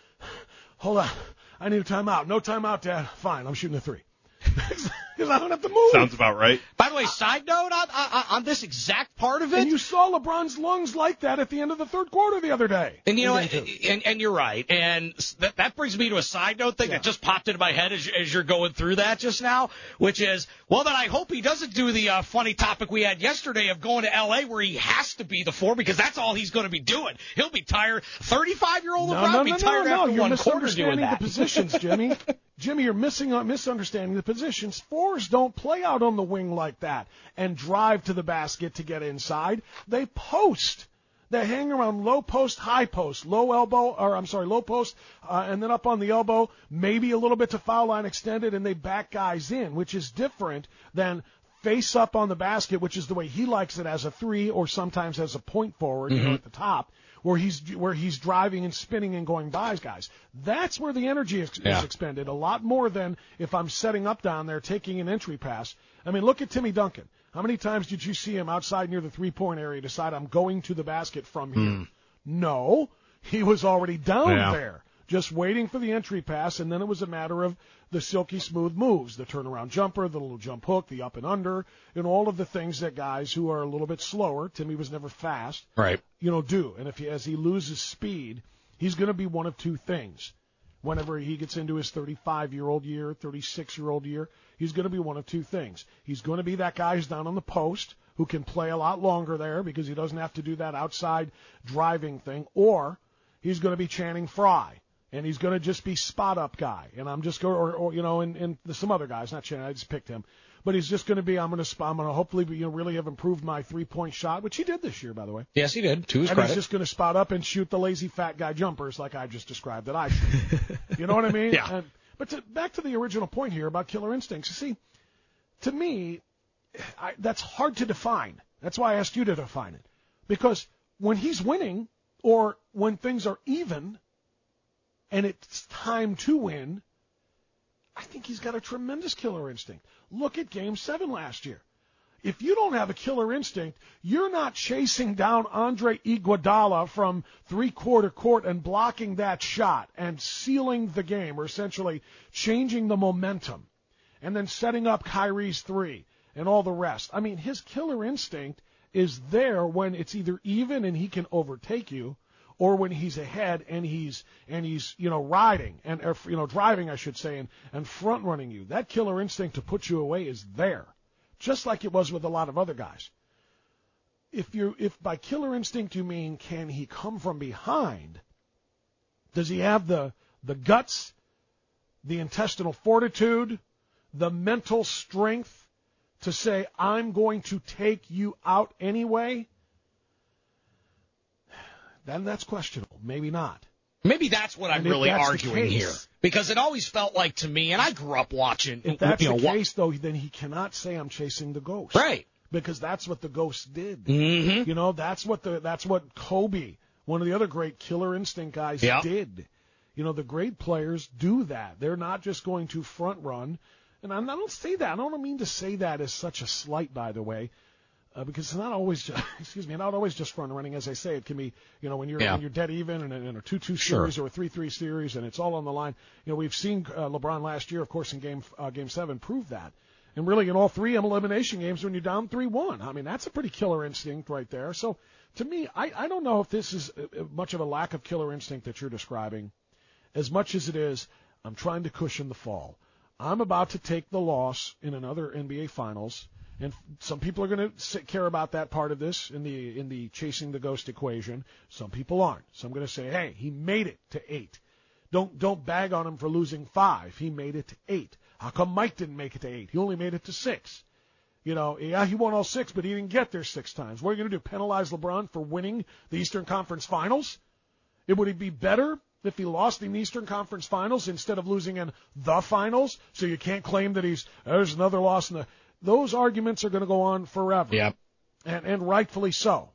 Hold on. I need a timeout. No timeout, Dad. Fine. I'm shooting a three. Because I don't have to move. Sounds about right. By the way, side note on, on, on this exact part of it. And you saw LeBron's lungs like that at the end of the third quarter the other day. And you know, In what, game two. and, and you're right. And that, that brings me to a side note thing Yeah. that just popped into my head as, as you're going through that just now, which is, well, then I hope he doesn't do the uh, funny topic we had yesterday of going to L A where he has to be the four because that's all he's going to be doing. He'll be tired. thirty-five-year-old No, LeBron no, will be no, no, tired no, after You're one quarter doing misunderstanding that. the positions, Jimmy. Jimmy, you're missing uh, misunderstanding the positions. Fours don't play out on the wing like that and drive to the basket to get inside. They post. They hang around low post, high post, low elbow, or I'm sorry, low post, uh, and then up on the elbow, maybe a little bit to foul line extended, and they back guys in, which is different than face up on the basket, which is the way he likes it as a three or sometimes as a point forward, you know, at the top, where he's where he's driving and spinning and going by guys. That's where the energy is, Yeah. is expended a lot more than if I'm setting up down there taking an entry pass. I mean, look at Timmy Duncan. How many times did you see him outside near the three-point area decide I'm going to the basket from here? Mm. No, he was already down Yeah. there, just waiting for the entry pass, and then it was a matter of the silky smooth moves, the turnaround jumper, the little jump hook, the up and under, and all of the things that guys who are a little bit slower, Timmy was never fast, Right. you know, do. And if he, as he loses speed, he's going to be one of two things. Whenever he gets into his thirty-five-year-old year, thirty-six-year-old year, he's going to be one of two things. He's going to be that guy who's down on the post who can play a lot longer there because he doesn't have to do that outside driving thing, or he's going to be Channing Frye, and he's going to just be spot-up guy. And I'm just going, or, or you know, and, and some other guys, not Channing, I just picked him. But he's just going to be, I'm going to, I'm going to hopefully be, you know, really have improved my three-point shot, which he did this year, by the way. Yes, he did. To his and credit. he's just going to spot up and shoot the lazy fat guy jumpers like I just described that I shoot. You know what I mean? Yeah. And, but to, back to the original point here about killer instincts. You see, to me, I, that's hard to define. That's why I asked you to define it. Because when he's winning or when things are even and it's time to win, I think he's got a tremendous killer instinct. Look at Game seven last year. If you don't have a killer instinct, you're not chasing down Andre Iguodala from three-quarter court and blocking that shot and sealing the game, or essentially changing the momentum, and then setting up Kyrie's three and all the rest. I mean, his killer instinct is there when it's either even and he can overtake you, or when he's ahead and he's and he's you know riding and or, you know driving, I should say, and, and front running you. That killer instinct to put you away is there, just like it was with a lot of other guys. If you if by killer instinct you mean can he come from behind? Does he have the the guts, the intestinal fortitude, the mental strength to say I'm going to take you out anyway? Then that's questionable. Maybe not. Maybe that's what I'm And if really that's the arguing case- here. Because it always felt like to me, and I grew up watching. If that's you know, the wa- case, though, then he cannot say I'm chasing the ghost. Right. Because that's what the ghost did. Mm-hmm. You know, that's what the that's what Kobe, one of the other great killer instinct guys, Yep. did. You know, the great players do that. They're not just going to front run. And I'm, I don't say that. I don't mean to say that as such a slight, by the way. Uh, because it's not always, just, excuse me, not always just front running. As I say, it can be, you know, when you're Yeah. when you're dead even in a, in a two-two Sure. series or a three-three series, and it's all on the line. You know, we've seen uh, LeBron last year, of course, in game uh, game seven, prove that, and really in all three elimination games when you're down three one. I mean, that's a pretty killer instinct right there. So, to me, I I don't know if this is uh, much of a lack of killer instinct that you're describing, as much as it is I'm trying to cushion the fall. I'm about to take the loss in another N B A Finals. And some people are going to care about that part of this in the in the chasing the ghost equation. Some people aren't. So I'm going to say, hey, he made it to eight. Don't don't bag on him for losing five. He made it to eight. How come Mike didn't make it to eight? He only made it to six. You know, yeah, he won all six, but he didn't get there six times. What are you going to do? Penalize LeBron for winning the Eastern Conference Finals? It would it be better if he lost in the Eastern Conference Finals instead of losing in the Finals? So you can't claim that he's there's another loss in the. Those arguments are going to go on forever, Yep. and, and rightfully so.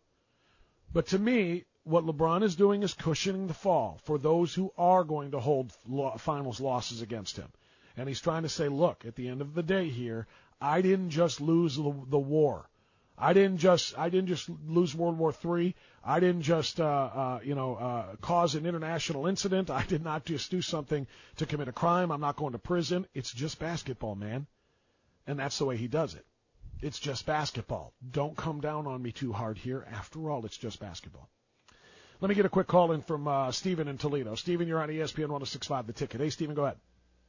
But to me, what LeBron is doing is cushioning the fall for those who are going to hold lo- finals losses against him. And he's trying to say, look, at the end of the day here, I didn't just lose the, the war. I didn't just I didn't just lose World War Three. I didn't just uh, uh, you know uh, cause an international incident. I did not just do something to commit a crime. I'm not going to prison. It's just basketball, man. And that's the way he does it. It's just basketball. Don't come down on me too hard here. After all, it's just basketball. Let me get a quick call in from uh, Steven in Toledo. Steven, you're on E S P N one oh six point five, The Ticket. Hey, Steven, go ahead.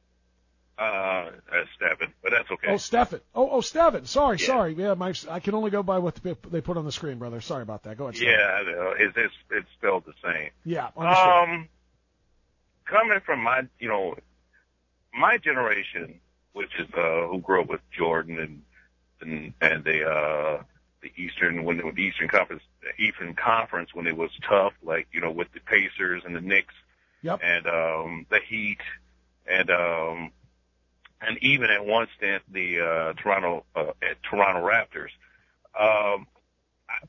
Uh, that's Stephen, but that's okay. Oh, Stephen. Oh, oh, Stephen. Sorry, Yeah. sorry. Yeah, my, I can only go by what they put on the screen, brother. Sorry about that. Go ahead, Stephen. Yeah, I know. It's, it's, it's spelled the same. Yeah, understood. Um, coming from my, you know, my generation, which is, uh, who grew up with Jordan and, and, and the, uh, the Eastern, when the Eastern Conference, the Eastern Conference, when it was tough, like, you know, with the Pacers and the Knicks. Yep. And, um, the Heat and, um, and even at one stint, the, uh, Toronto, uh, at Toronto Raptors. Um,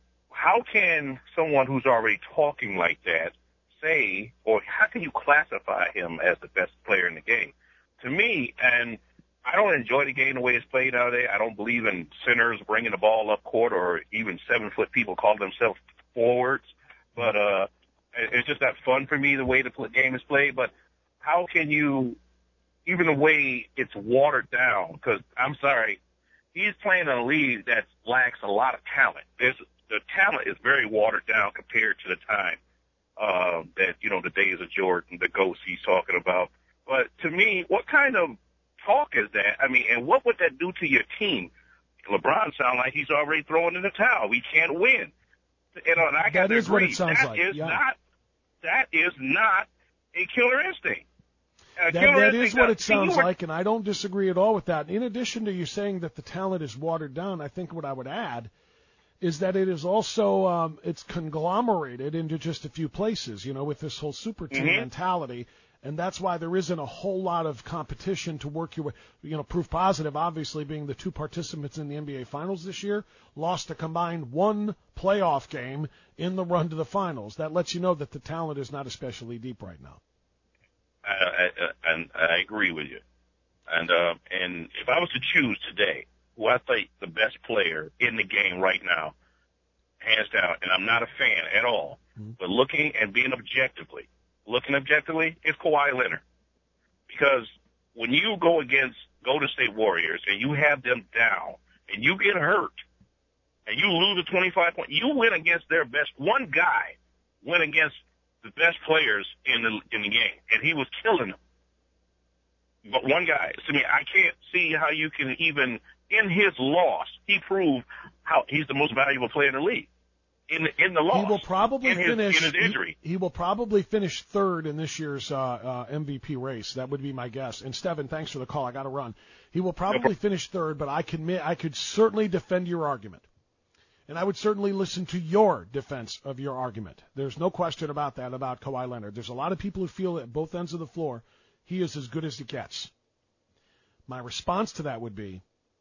how can someone who's already talking like that say, or how can you classify him as the best player in the game? To me, and I don't enjoy the game the way it's played nowadays. I don't believe in centers bringing the ball up court or even seven-foot people calling themselves forwards. But uh, it's just not fun for me the way the game is played. But how can you, even the way it's watered down, because I'm sorry, he's playing in a league that lacks a lot of talent. There's, the talent is very watered down compared to the time uh, that, you know, the days of Jordan, the ghost he's talking about. But to me, what kind of talk is that? I mean, and what would that do to your team? LeBron sounds like he's already throwing in the towel. We can't win. You know, and I got that to is agree. what it sounds that like. is Yeah. not. That is not a killer instinct. A That, killer that instinct is what does- it sounds see, you were- like, and I don't disagree at all with that. In addition to you saying that the talent is watered down, I think what I would add is that it is also um, it's conglomerated into just a few places, you know, with this whole super team Mhm. mentality, and that's why there isn't a whole lot of competition to work your way. You know, proof positive, obviously, being the two participants in the N B A Finals this year, lost a combined one playoff game in the run to the finals. That lets you know that the talent is not especially deep right now. I, I, and I agree with you. And uh, and if I was to choose today, who I think the best player in the game right now, hands down, and I'm not a fan at all, mm-hmm. but looking and being objectively, looking objectively, is Kawhi Leonard. Because when you go against Golden State Warriors and you have them down and you get hurt and you lose a twenty-five point, you win against their best. One guy went against the best players in the in the game, and he was killing them. But one guy, to me, I can't see how you can even, in his loss, he proved how he's the most valuable player in the league. In in the loss, He will probably in his, finish. in his injury. He, he will probably finish third in this year's uh, uh, M V P race. That would be my guess. And Steven, thanks for the call. I got to run. He will probably finish third, but I can I could certainly defend your argument, and I would certainly listen to your defense of your argument. There's no question about that about Kawhi Leonard. There's a lot of people who feel at both ends of the floor he is as good as it gets. My response to that would be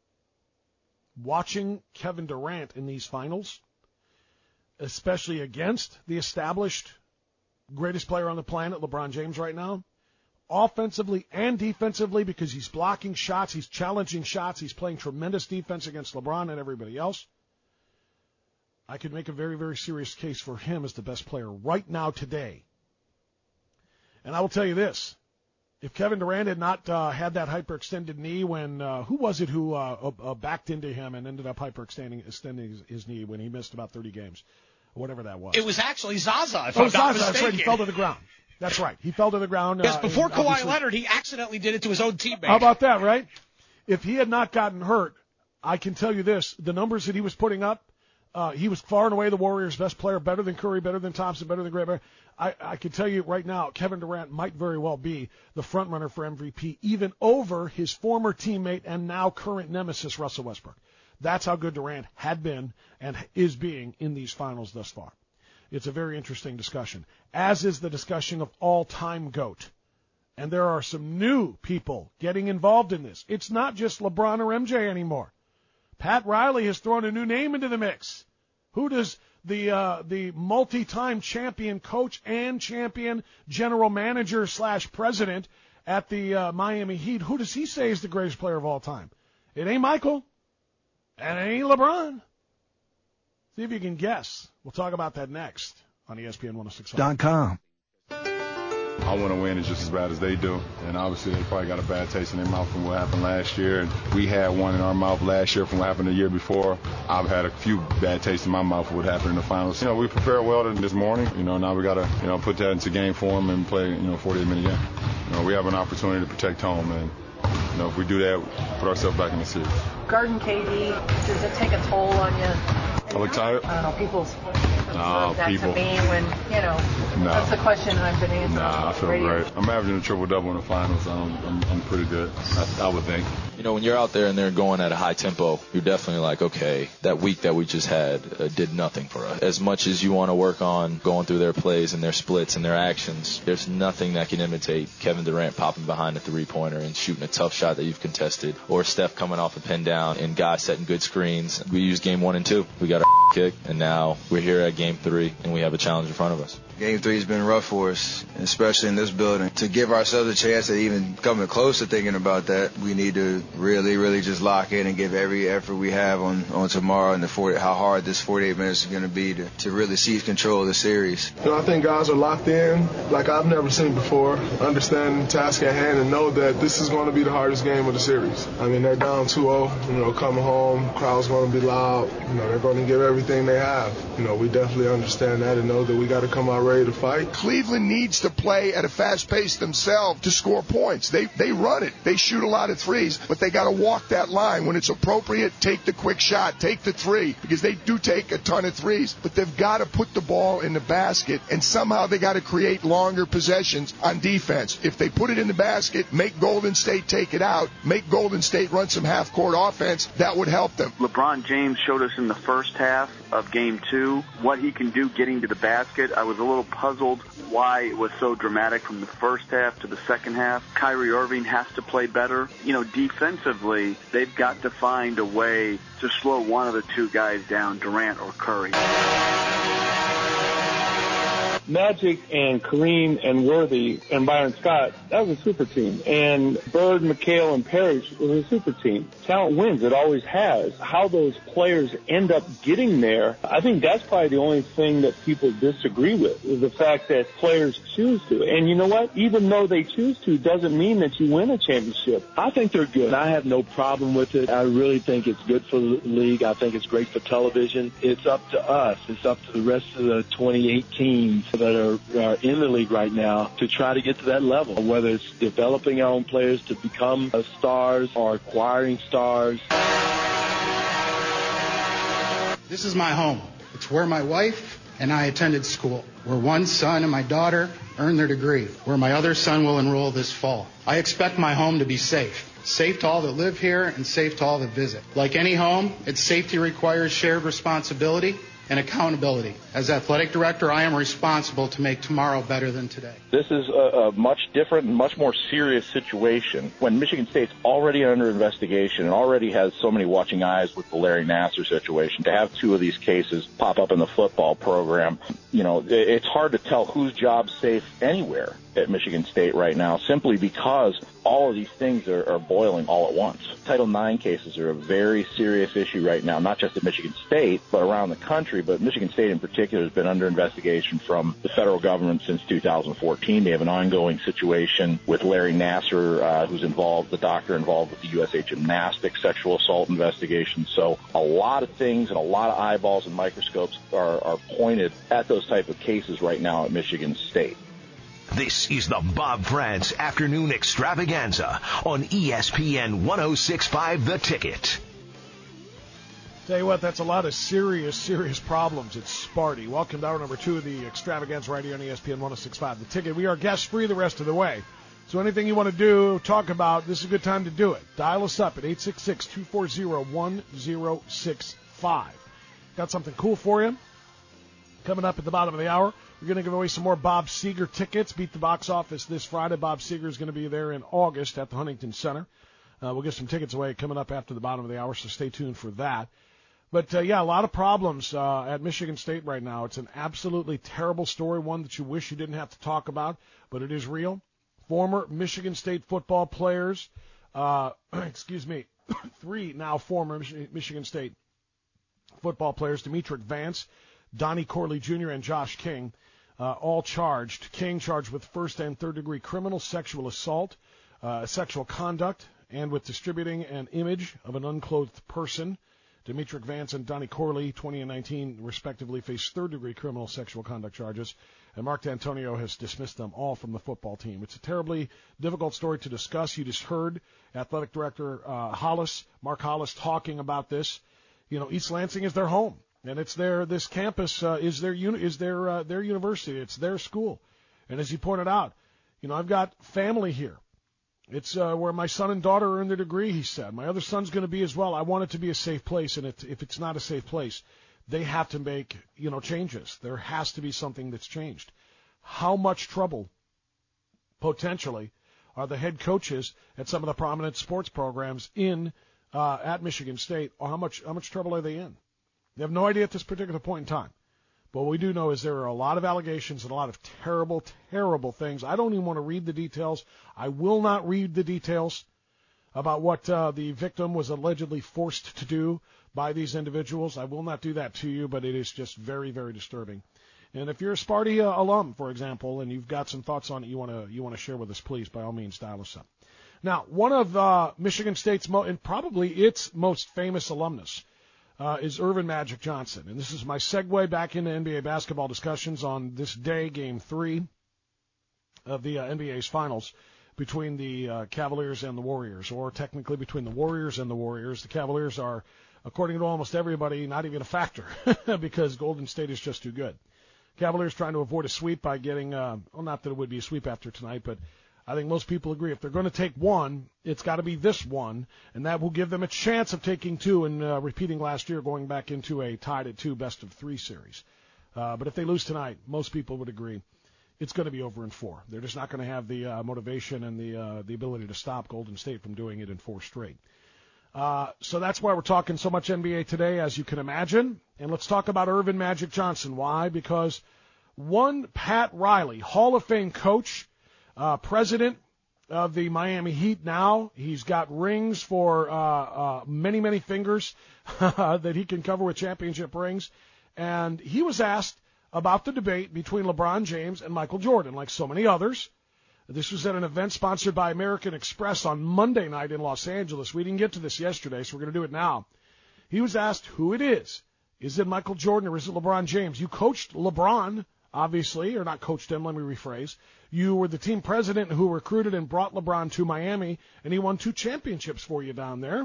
watching Kevin Durant in these finals, especially against the established greatest player on the planet, LeBron James, right now, offensively and defensively, because he's blocking shots, he's challenging shots, he's playing tremendous defense against LeBron and everybody else. I could make a very, very serious case for him as the best player right now today. And I will tell you this. If Kevin Durant had not uh, had that hyperextended knee when, uh, who was it who uh, uh, backed into him and ended up hyperextending extending his, his knee when he missed about thirty games, or whatever that was? It was actually Zaza, if oh, I'm Zaza, not that's mistaken. right. He fell to the ground. That's right. He fell to the ground. Yes, uh, before and Kawhi obviously- Leonard, he accidentally did it to his own teammate. How about that, right? If he had not gotten hurt, I can tell you this, the numbers that he was putting up, uh, he was far and away the Warriors' best player, better than Curry, better than Thompson, better than Grant. I, I can tell you right now, Kevin Durant might very well be the front runner for M V P, even over his former teammate and now current nemesis, Russell Westbrook. That's how good Durant had been and is being in these finals thus far. It's a very interesting discussion, as is the discussion of all-time GOAT. And there are some new people getting involved in this. It's not just LeBron or M J anymore. Pat Riley has thrown a new name into the mix. Who does the uh, the multi-time champion coach and champion general manager slash president at the uh, Miami Heat, who does he say is the greatest player of all time? It ain't Michael, and it ain't LeBron. See if you can guess. We'll talk about that next on E S P N one oh six point five. .com. I want to win it just as bad as they do. And obviously they probably got a bad taste in their mouth from what happened last year. And we had one in our mouth last year from what happened the year before. I've had a few bad tastes in my mouth of what happened in the finals. You know, we prepared well this morning. You know, now we got to, you know, put that into game form and play, you know, forty-eight minute game. You know, we have an opportunity to protect home. And, you know, if we do that, we put ourselves back in the series. Garden K D, does it take a toll on you? I look tired? I don't know, people No, that people. to me when, you know, No. That's the question I've been answering. Nah, I feel Radio. great. I'm averaging a triple-double in the finals. I'm, I'm, I'm pretty good, I, I would think. You know, when you're out there and they're going at a high tempo, you're definitely like, okay, that week that we just had uh, did nothing for us. As much as you want to work on going through their plays and their splits and their actions, there's nothing that can imitate Kevin Durant popping behind a three-pointer and shooting a tough shot that you've contested, or Steph coming off a pin down and guys setting good screens. We used game one and two. We got our kick, and now we're here at game three, and we have a challenge in front of us. Game three has been rough for us, especially in this building. To give ourselves a chance at even coming close to thinking about that, we need to really, really just lock in and give every effort we have on, on tomorrow and the forty, how hard this forty-eight minutes is going to be to, to really seize control of the series. You know, I think guys are locked in like I've never seen before, understand the task at hand and know that this is going to be the hardest game of the series. I mean, they're down two oh, you know, coming home, crowd's going to be loud, you know, they're going to give everything they have. You know, we definitely understand that and know that we got to come out ready to fight. Cleveland needs to play at a fast pace themselves to score points. They they run it. They shoot a lot of threes, but they got to walk that line. When it's appropriate, take the quick shot, take the three, because they do take a ton of threes, but they've got to put the ball in the basket, and somehow they got to create longer possessions on defense. If they put it in the basket, make Golden State take it out, make Golden State run some half-court offense, that would help them. LeBron James showed us in the first half of game two what he can do getting to the basket. I was a little puzzled why it was so dramatic from the first half to the second half. Kyrie Irving has to play better. You know, defensively, they've got to find a way to slow one of the two guys down, Durant or Curry. Magic and Kareem and Worthy and Byron Scott, that was a super team. And Bird, McHale, and Parrish was a super team. Talent wins. It always has. How those players end up getting there, I think that's probably the only thing that people disagree with, is the fact that players choose to. And you know what? Even though they choose to, doesn't mean that you win a championship. I think they're good. I have no problem with it. I really think it's good for the league. I think it's great for television. It's up to us. It's up to the rest of the twenty-eight teams that are, are in the league right now to try to get to that level, whether it's developing our own players to become uh, stars or acquiring stars. This is my home. It's where my wife and I attended school, where one son and my daughter earned their degree, where my other son will enroll this fall. I expect my home to be safe. Safe to all that live here and safe to all that visit. Like any home, its safety requires shared responsibility and accountability. As athletic director, I am responsible to make tomorrow better than today. This is a, a much different and much more serious situation when Michigan State's already under investigation and already has so many watching eyes with the Larry Nassar situation. To have two of these cases pop up in the football program, you know, it's hard to tell whose job's safe anywhere at Michigan State right now, simply because all of these things are, are boiling all at once. Title nine cases are a very serious issue right now, not just at Michigan State, but around the country. But Michigan State in particular has been under investigation from the federal government since two thousand fourteen. They have an ongoing situation with Larry Nassar, uh, who's involved, the doctor involved with the U S A Gymnastics sexual assault investigation. So a lot of things and a lot of eyeballs and microscopes are, are pointed at those type of cases right now at Michigan State. This is the Bob France Afternoon Extravaganza on E S P N ten sixty-five The Ticket. Tell you what, that's a lot of serious, serious problems at Sparty. Welcome to hour number two of the Extravaganza right here on E S P N ten sixty-five The Ticket. We are guest-free the rest of the way. So anything you want to do, talk about, this is a good time to do it. Dial us up at eight six six, two four zero, one zero six five. Got something cool for you coming up at the bottom of the hour. We're going to give away some more Bob Seger tickets. Beat the box office this Friday. Bob Seger is going to be there in August at the Huntington Center. Uh, we'll get some tickets away coming up after the bottom of the hour, so stay tuned for that. But, uh, yeah, a lot of problems uh, at Michigan State right now. It's an absolutely terrible story, one that you wish you didn't have to talk about, but it is real. Former Michigan State football players, uh, excuse me, three now former Mich- Michigan State football players, Demetric Vance, Donnie Corley Junior, and Josh King, uh, all charged. King charged with first and third degree criminal sexual assault, uh, sexual conduct, and with distributing an image of an unclothed person. Demetric Vance and Donnie Corley, twenty and nineteen, respectively, face third-degree criminal sexual conduct charges, and Mark D'Antonio has dismissed them all from the football team. It's a terribly difficult story to discuss. You just heard Athletic Director uh, Hollis, Mark Hollis, talking about this. You know, East Lansing is their home. And it's their, this campus uh, is their uni- is their uh, their university. It's their school. And as you pointed out, you know, I've got family here. It's uh, where my son and daughter earned their degree, he said. My other son's going to be as well. I want it to be a safe place, and it, if it's not a safe place, they have to make, you know, changes. There has to be something that's changed. How much trouble, potentially, are the head coaches at some of the prominent sports programs in uh, at Michigan State, or how much how much trouble are they in? They have no idea at this particular point in time. But what we do know is there are a lot of allegations and a lot of terrible, terrible things. I don't even want to read the details. I will not read the details about what uh, the victim was allegedly forced to do by these individuals. I will not do that to you, but it is just very, very disturbing. And if you're a Sparty uh, alum, for example, and you've got some thoughts on it you want to you want to share with us, please, by all means, dial us up. Now, one of uh, Michigan State's, mo- and probably its most famous alumnus, Uh, is Earvin Magic Johnson. And this is my segue back into N B A basketball discussions on this day, Game three of the uh, N B A's finals between the uh, Cavaliers and the Warriors, or technically between the Warriors and the Warriors. The Cavaliers are, according to almost everybody, not even a factor because Golden State is just too good. Cavaliers trying to avoid a sweep by getting, uh, well, not that it would be a sweep after tonight, but I think most people agree if they're going to take one, it's got to be this one, and that will give them a chance of taking two and uh, repeating last year, going back into a tied at two best of three series. Uh, but if they lose tonight, most people would agree it's going to be over in four. They're just not going to have the uh, motivation and the uh, the ability to stop Golden State from doing it in four straight. Uh, so that's why we're talking so much N B A today, as you can imagine. And let's talk about Earvin Magic Johnson. Why? Because one Pat Riley, Hall of Fame coach, Uh, president of the Miami Heat now. He's got rings for uh, uh, many, many fingers that he can cover with championship rings. And he was asked about the debate between LeBron James and Michael Jordan, like so many others. This was at an event sponsored by American Express on Monday night in Los Angeles. We didn't get to this yesterday, so we're going to do it now. He was asked who it is. Is it Michael Jordan or is it LeBron James? You coached LeBron, obviously, or not coached him, let me rephrase. You were the team president who recruited and brought LeBron to Miami, and he won two championships for you down there.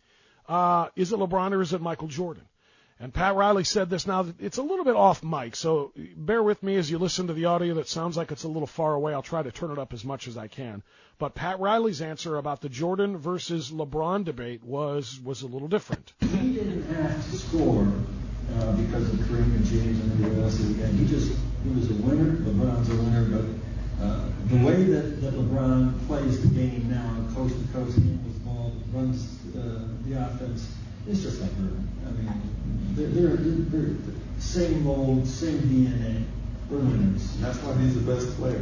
Uh, is it LeBron or is it Michael Jordan? And Pat Riley said this now. It's a little bit off mic, so bear with me as you listen to the audio that sounds like it's a little far away. I'll try to turn it up as much as I can. But Pat Riley's answer about the Jordan versus LeBron debate was was a little different. He didn't have to score uh, because of Kareem and James and everybody else. And he just he was a winner. LeBron's a winner, but uh, the way that, that LeBron plays the game now, coast to coast, handles the ball, runs uh, the offense, it's just like Irvin. I mean, they're, they're, they're same mold, same D N A. We're winners. That's why he's the best player.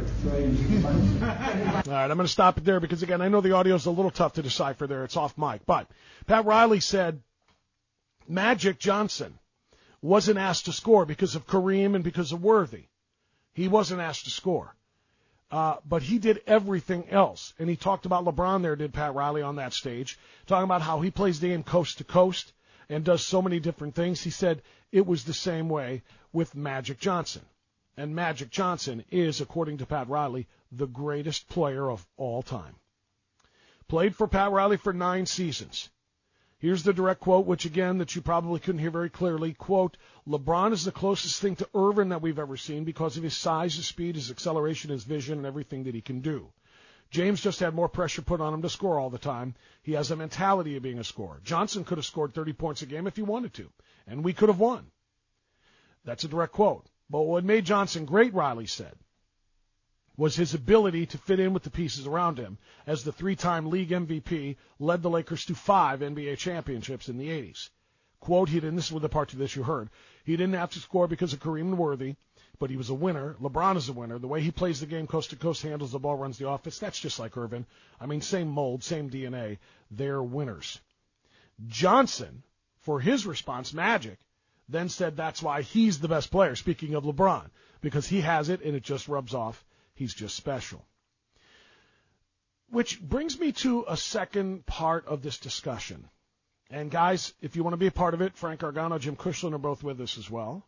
Right. All right, I'm going to stop it there because, again, I know the audio is a little tough to decipher there. It's off mic. But Pat Riley said Magic Johnson wasn't asked to score because of Kareem and because of Worthy. He wasn't asked to score. Uh, but he did everything else. And he talked about LeBron there, did Pat Riley on that stage, talking about how he plays the game coast to coast and does so many different things. He said it was the same way with Magic Johnson. And Magic Johnson is, according to Pat Riley, the greatest player of all time. Played for Pat Riley for nine seasons. Here's the direct quote, which, again, that you probably couldn't hear very clearly. Quote, LeBron is the closest thing to Irvin that we've ever seen because of his size, his speed, his acceleration, his vision, and everything that he can do. James just had more pressure put on him to score all the time. He has a mentality of being a scorer. Johnson could have scored thirty points a game if he wanted to, and we could have won. That's a direct quote. But what made Johnson great, Riley said, was his ability to fit in with the pieces around him. As the three-time league M V P, led the Lakers to five N B A championships in the eighties. Quote, he didn't, this is the part of this you heard, he didn't have to score because of Kareem and Worthy, but he was a winner. LeBron is a winner. The way he plays the game coast to coast, handles the ball, runs the offense, that's just like Irvin. I mean, same mold, same D N A. They're winners. Johnson, for his response, Magic, then said that's why he's the best player, speaking of LeBron, because he has it and it just rubs off. He's just special. Which brings me to a second part of this discussion. And guys, if you want to be a part of it, Frank Argano, Jim Cushlan are both with us as well.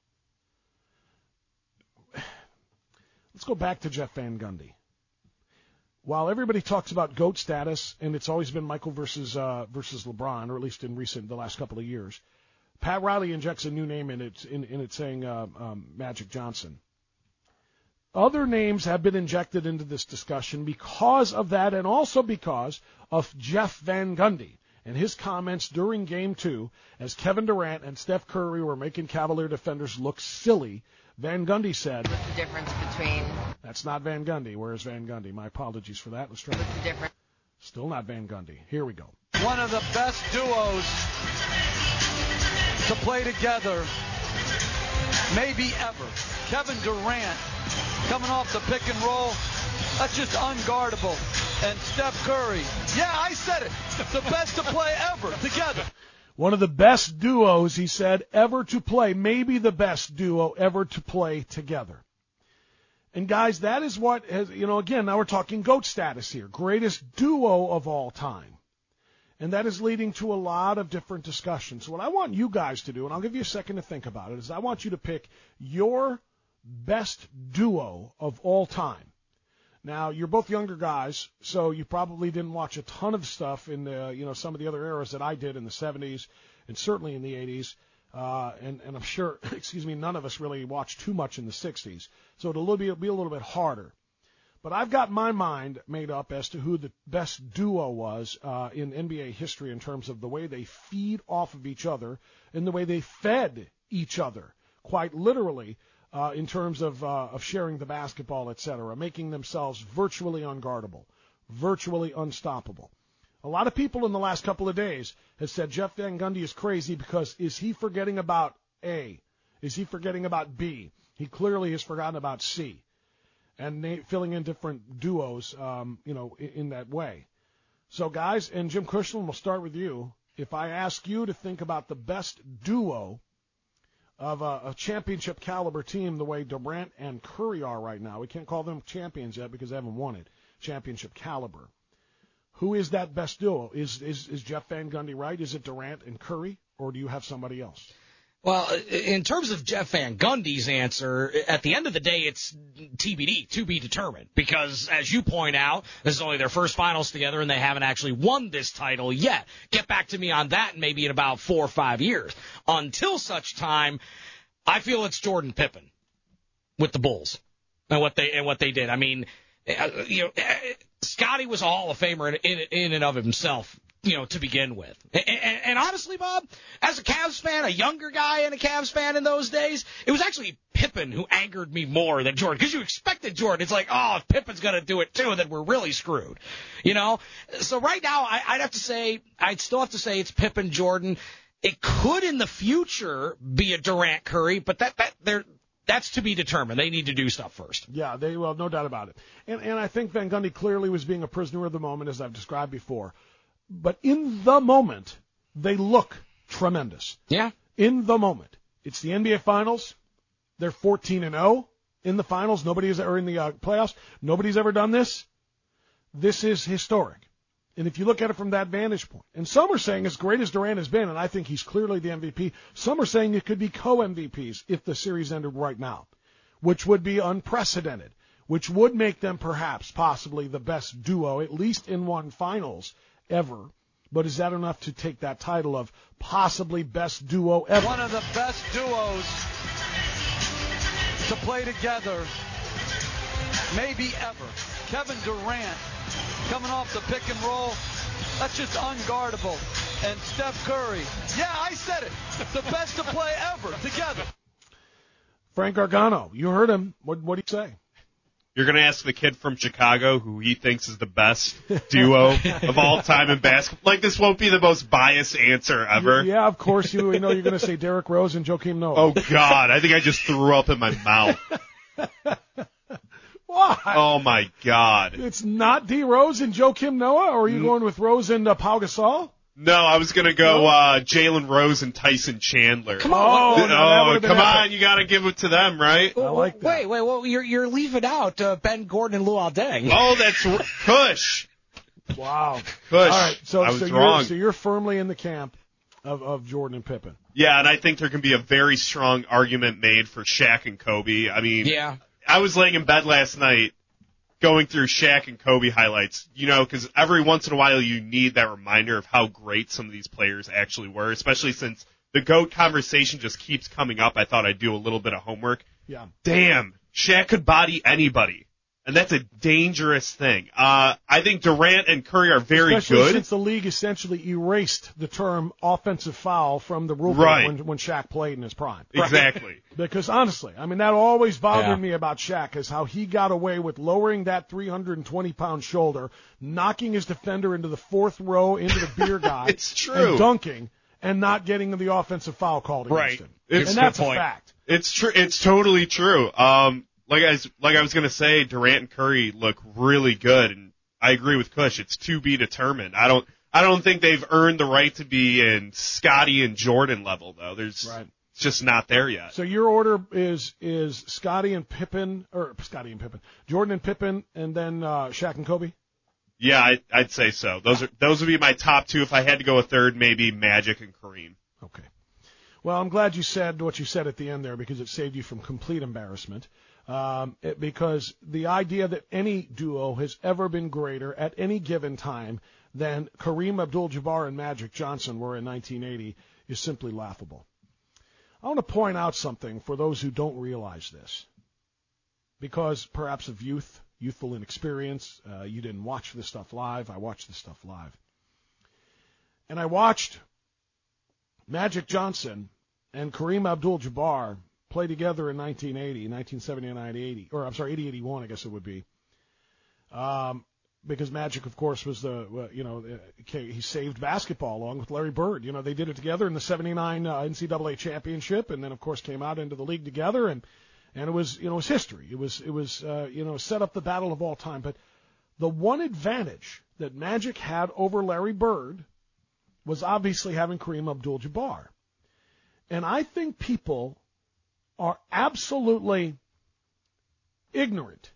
Let's go back to Jeff Van Gundy. While everybody talks about GOAT status, and it's always been Michael versus uh, versus LeBron, or at least in recent the last couple of years, Pat Riley injects a new name in it, in, in it saying uh, um, Magic Johnson. Other names have been injected into this discussion because of that, and also because of Jeff Van Gundy and his comments during Game two as Kevin Durant and Steph Curry were making Cavalier defenders look silly. Van Gundy said, What's the difference between... That's not Van Gundy. Where's Van Gundy? My apologies for that. Let's try. What's the difference? Still not Van Gundy. Here we go. One of the best duos to play together, maybe ever. Kevin Durant coming off the pick and roll. That's just unguardable. And Steph Curry. Yeah, I said it. The best to play ever together. One of the best duos, he said, ever to play. Maybe the best duo ever to play together. And guys, that is what has, you know, again, now we're talking GOAT status here. Greatest duo of all time. And that is leading to a lot of different discussions. So what I want you guys to do, and I'll give you a second to think about it, is I want you to pick your best duo of all time. Now, you're both younger guys, so you probably didn't watch a ton of stuff in the, you know, some of the other eras that I did in the seventies and certainly in the eighties. Uh, and, and I'm sure, excuse me, none of us really watched too much in the sixties. So it'll be, it'll be a little bit harder. But I've got my mind made up as to who the best duo was uh, in N B A history in terms of the way they feed off of each other and the way they fed each other, quite literally, uh, in terms of uh, of sharing the basketball, et cetera, making themselves virtually unguardable, virtually unstoppable. A lot of people in the last couple of days have said Jeff Van Gundy is crazy because is he forgetting about A? Is he forgetting about B? He clearly has forgotten about C. And na- filling in different duos, um, you know, in, in that way. So, guys, and Jim Cushman, we'll start with you. If I ask you to think about the best duo of a, a championship caliber team the way Durant and Curry are right now, we can't call them champions yet because they haven't won it, championship caliber. Who is that best duo? Is, is, is Jeff Van Gundy right? Is it Durant and Curry, or do you have somebody else? Well, in terms of Jeff Van Gundy's answer, at the end of the day, it's T B D, to be determined. Because, as you point out, this is only their first finals together, and they haven't actually won this title yet. Get back to me on that maybe in about four or five years. Until such time, I feel it's Jordan Pippen with the Bulls and what they and what they did. I mean, you know, Scotty was a Hall of Famer in, in, in and of himself, you know, to begin with. And, and, and honestly, Bob, as a Cavs fan, a younger guy and a Cavs fan in those days, it was actually Pippen who angered me more than Jordan. Because you expected Jordan. It's like, oh, if Pippen's going to do it too, then we're really screwed. You know? So right now, I, I'd have to say, I'd still have to say it's Pippen, Jordan. It could in the future be a Durant Curry, but that, that, they're, that's to be determined. They need to do stuff first. Yeah, they well, no doubt about it. And, and I think Van Gundy clearly was being a prisoner of the moment, as I've described before. But in the moment, they look tremendous. Yeah. In the moment. It's the N B A Finals. They're fourteen and oh in the finals. Nobody has, or in the uh, playoffs. Nobody's ever done this. This is historic. And if you look at it from that vantage point, and some are saying as great as Durant has been, and I think he's clearly the M V P, some are saying it could be co-M V Ps if the series ended right now, which would be unprecedented, which would make them perhaps possibly the best duo, at least in one finals ever. But is that enough to take that title of possibly best duo ever? One of the best duos to play together, maybe ever. Kevin Durant coming off the pick and roll. That's just unguardable. And Steph Curry. Yeah, I said it. The best to play ever together. Frank Gargano, you heard him. What what did he say? You're going to ask the kid from Chicago who he thinks is the best duo of all time in basketball. Like, this won't be the most biased answer ever. Yeah, of course. You, you know you're going to say Derrick Rose and Joakim Noah. Oh, God. I think I just threw up in my mouth. Why? Oh, my God. It's not D. Rose and Joakim Noah? Or are you going with Rose and uh, Pau Gasol? No, I was going to go uh, Jalen Rose and Tyson Chandler. Come on. Oh, no, come on. You got to give it to them, right? I like that. Wait, wait, well, you're, you're leaving out uh, Ben Gordon and Luol Deng. Oh, that's r- Kush. Wow. Kush. All right, so, I was so, wrong. You're, so you're firmly in the camp of, of Jordan and Pippen. Yeah, and I think there can be a very strong argument made for Shaq and Kobe. I mean, yeah. I was laying in bed last night going through Shaq and Kobe highlights, you know, because every once in a while you need that reminder of how great some of these players actually were, especially since the GOAT conversation just keeps coming up, I thought I'd do a little bit of homework. Yeah. Damn, Shaq could body anybody. And that's a dangerous thing. Uh, I think Durant and Curry are very Especially good. since the league essentially erased the term offensive foul from the rule Right. when, when Shaq played in his prime. Exactly. Because honestly, I mean, that always bothered Yeah. me about Shaq is how he got away with lowering that three hundred twenty pound shoulder, knocking his defender into the fourth row into the beer guy, It's true. and dunking, and not getting the offensive foul called against Right. him. It's and a that's good a point. fact. It's true. It's totally true. Um, like I was, like I was gonna say, Durant and Curry look really good, and I agree with Kush. It's to be determined. I don't, I don't think they've earned the right to be in Scotty and Jordan level though. There's, Right. it's just not there yet. So your order is is Scotty and Pippen, or Scotty and Pippen, Jordan and Pippen, and then uh, Shaq and Kobe. Yeah, I, I'd say so. Those are those would be my top two. If I had to go a third, maybe Magic and Kareem. Okay. Well, I'm glad you said what you said at the end there because it saved you from complete embarrassment. Um, it, because the idea that any duo has ever been greater at any given time than Kareem Abdul-Jabbar and Magic Johnson were in nineteen eighty is simply laughable. I want to point out something for those who don't realize this. Because perhaps of youth, youthful inexperience, uh, you didn't watch this stuff live. I watched this stuff live. And I watched Magic Johnson and Kareem Abdul-Jabbar play together in nineteen eighty, nineteen seventy-nine eighty, or I'm sorry, eighty eighty-one, I guess it would be. Um, because Magic, of course, was the, uh, you know, uh, he saved basketball along with Larry Bird. You know, they did it together in the seventy-nine uh, N C double A championship, and then, of course, came out into the league together, and and it was, you know, it was history. It was, it was, uh, you know, set up the battle of all time. But the one advantage that Magic had over Larry Bird was obviously having Kareem Abdul-Jabbar. And I think people are absolutely ignorant.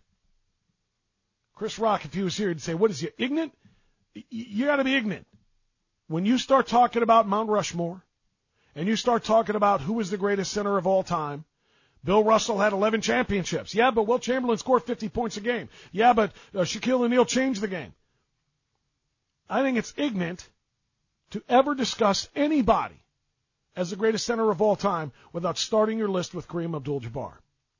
Chris Rock, if he was here, he'd say, what is you, ignorant? You got to be ignorant. When you start talking about Mount Rushmore, and you start talking about who is the greatest center of all time, Bill Russell had eleven championships. Yeah, but Wilt Chamberlain scored fifty points a game. Yeah, but uh, Shaquille O'Neal changed the game. I think it's ignorant to ever discuss anybody as the greatest center of all time without starting your list with Kareem Abdul-Jabbar.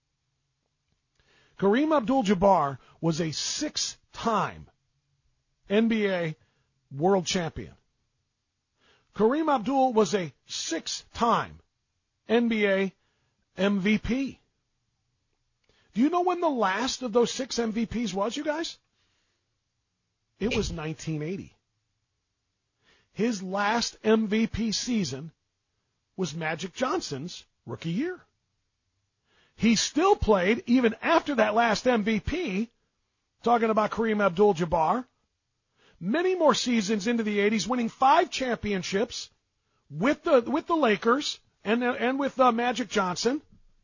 Kareem Abdul-Jabbar was a six-time N B A world champion. Kareem Abdul was a six-time N B A M V P. Do you know when the last of those six M V Ps was, you guys? It was nineteen eighty. His last M V P season was Magic Johnson's rookie year. He still played, even after that last M V P, talking about Kareem Abdul-Jabbar, many more seasons into the eighties, winning five championships with the with the Lakers and, and with uh, Magic Johnson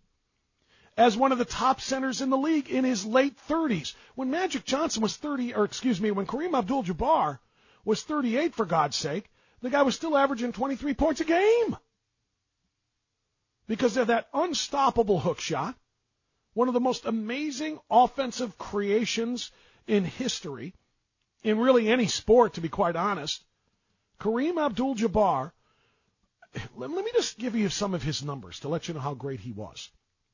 as one of the top centers in the league in his late thirties. When Magic Johnson was thirty, or excuse me, when Kareem Abdul-Jabbar was thirty-eight, for God's sake, the guy was still averaging twenty-three points a game. Because of that unstoppable hook shot, one of the most amazing offensive creations in history, in really any sport, to be quite honest. Kareem Abdul-Jabbar, let, let me just give you some of his numbers to let you know how great he was.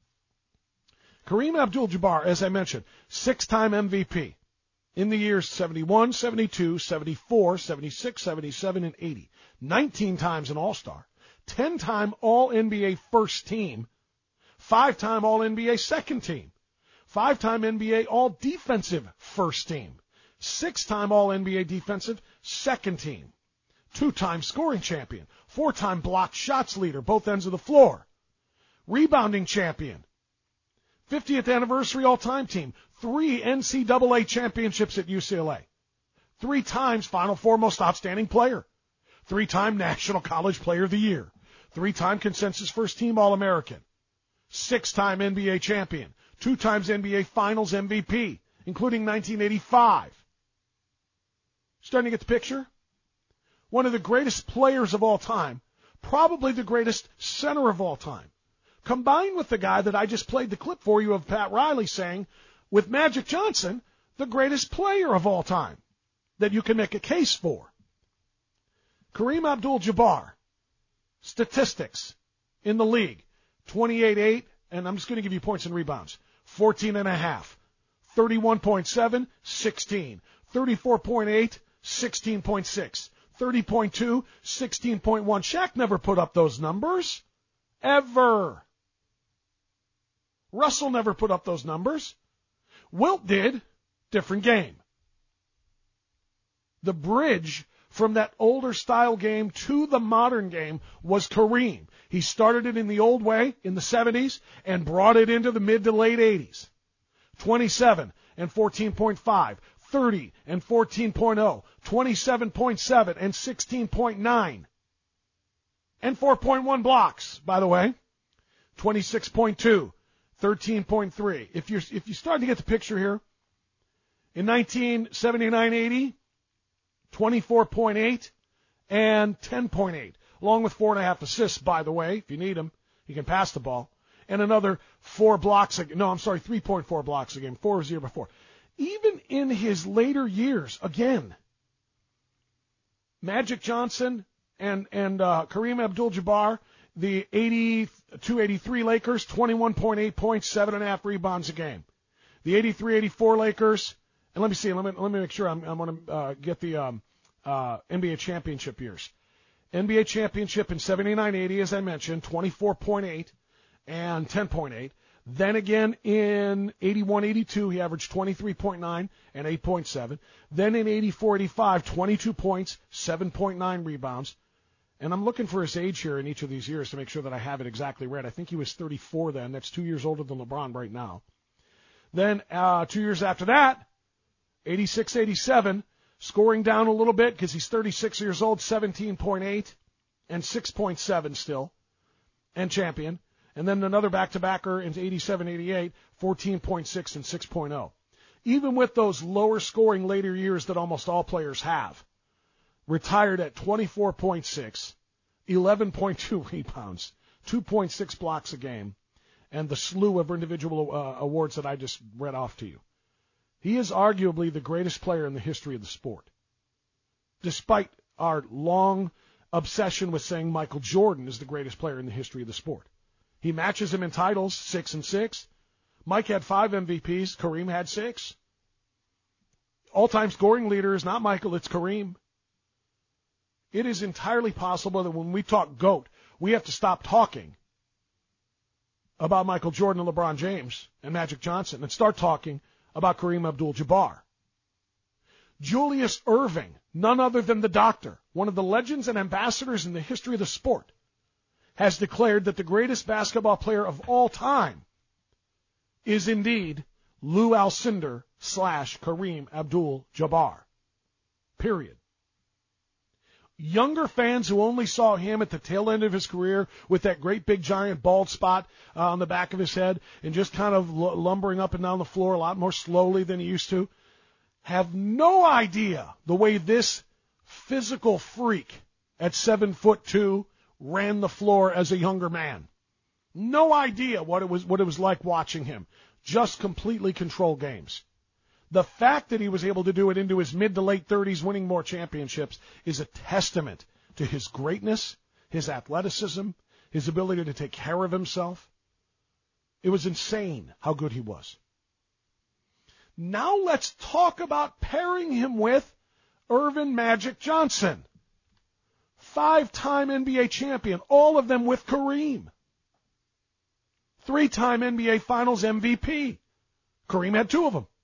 Kareem Abdul-Jabbar, as I mentioned, six-time M V P in the years seventy-one, seventy-two, seventy-four, seventy-six, seventy-seven, and eighty. nineteen times an All-Star. ten-time All-N B A first team. five-time All-N B A second team. five-time N B A All-Defensive first team. six-time All-N B A defensive second team. two-time scoring champion. four-time blocked shots leader, both ends of the floor. Rebounding champion. fiftieth anniversary all-time team. Three N C double A championships at U C L A. Three times Final Four most outstanding player. Three-time National College Player of the Year. Three-time consensus first team All-American. Six-time N B A champion. Two times N B A Finals M V P, including nineteen eighty-five. Starting to get the picture? One of the greatest players of all time. Probably the greatest center of all time. Combined with the guy that I just played the clip for you of Pat Riley saying, with Magic Johnson, the greatest player of all time that you can make a case for. Kareem Abdul-Jabbar, statistics in the league. twenty-eight eight, and I'm just going to give you points and rebounds. fourteen and a half. thirty-one point seven, sixteen. thirty-four point eight, sixteen point six. thirty point two, sixteen point one. Shaq never put up those numbers. Ever. Russell never put up those numbers. Wilt did. Different game. The bridge from that older style game to the modern game was Kareem. He started it in the old way in the seventies and brought it into the mid to late eighties. twenty-seven and fourteen point five, thirty and fourteen point oh, twenty-seven point seven and sixteen point nine, and four point one blocks, by the way. twenty-six point two, thirteen point three. If you're if you start to get the picture here, in nineteen seventy-nine eighty, twenty-four point eight and ten point eight, along with four and a half assists, by the way. If you need them, he can pass the ball. And another four blocks a game. No, I'm sorry, three point four blocks a game. Four was the year before. Even in his later years, again, Magic Johnson and, and uh, Kareem Abdul-Jabbar, the eighty-two eighty-three Lakers, twenty-one point eight points, seven and a half rebounds a game. The eighty-three eighty-four Lakers, and let me see, let me let me make sure I'm, I'm going to uh, get the um, uh, N B A championship years. N B A championship in seventy-nine eighty, as I mentioned, twenty-four point eight and ten point eight. Then again in eighty-one eighty-two, he averaged twenty-three point nine and eight point seven. Then in eighty-four eighty-five, twenty-two points, seven point nine rebounds. And I'm looking for his age here in each of these years to make sure that I have it exactly right. I think he was thirty-four then. That's two years older than LeBron right now. Then uh, two years after that, eighty-six eighty-seven, scoring down a little bit because he's thirty-six years old, seventeen point eight and six point seven still, and champion. And then another back-to-backer in eighty-seven eighty-eight, fourteen point six and six point oh. Even with those lower scoring later years that almost all players have, retired at twenty-four point six, eleven point two rebounds, two point six blocks a game, and the slew of individual uh, awards that I just read off to you. He is arguably the greatest player in the history of the sport, despite our long obsession with saying Michael Jordan is the greatest player in the history of the sport. He matches him in titles, six and six. Mike had five M V Ps. Kareem had six. All-time scoring leader is not Michael, it's Kareem. It is entirely possible that when we talk GOAT, we have to stop talking about Michael Jordan and LeBron James and Magic Johnson and start talking about Kareem Abdul-Jabbar. Julius Erving, none other than the doctor, one of the legends and ambassadors in the history of the sport, has declared that the greatest basketball player of all time is indeed Lou Alcindor slash Kareem Abdul-Jabbar. Period. Younger fans who only saw him at the tail end of his career with that great big giant bald spot uh, on the back of his head and just kind of l- lumbering up and down the floor a lot more slowly than he used to, have no idea the way this physical freak at seven foot two ran the floor as a younger man. No idea what it was what it was like watching him. Just completely control games. The fact that he was able to do it into his mid to late thirties, winning more championships, is a testament to his greatness, his athleticism, his ability to take care of himself. It was insane how good he was. Now let's talk about pairing him with Earvin Magic Johnson. Five-time N B A champion, all of them with Kareem. Three-time N B A Finals M V P. Kareem had two of them.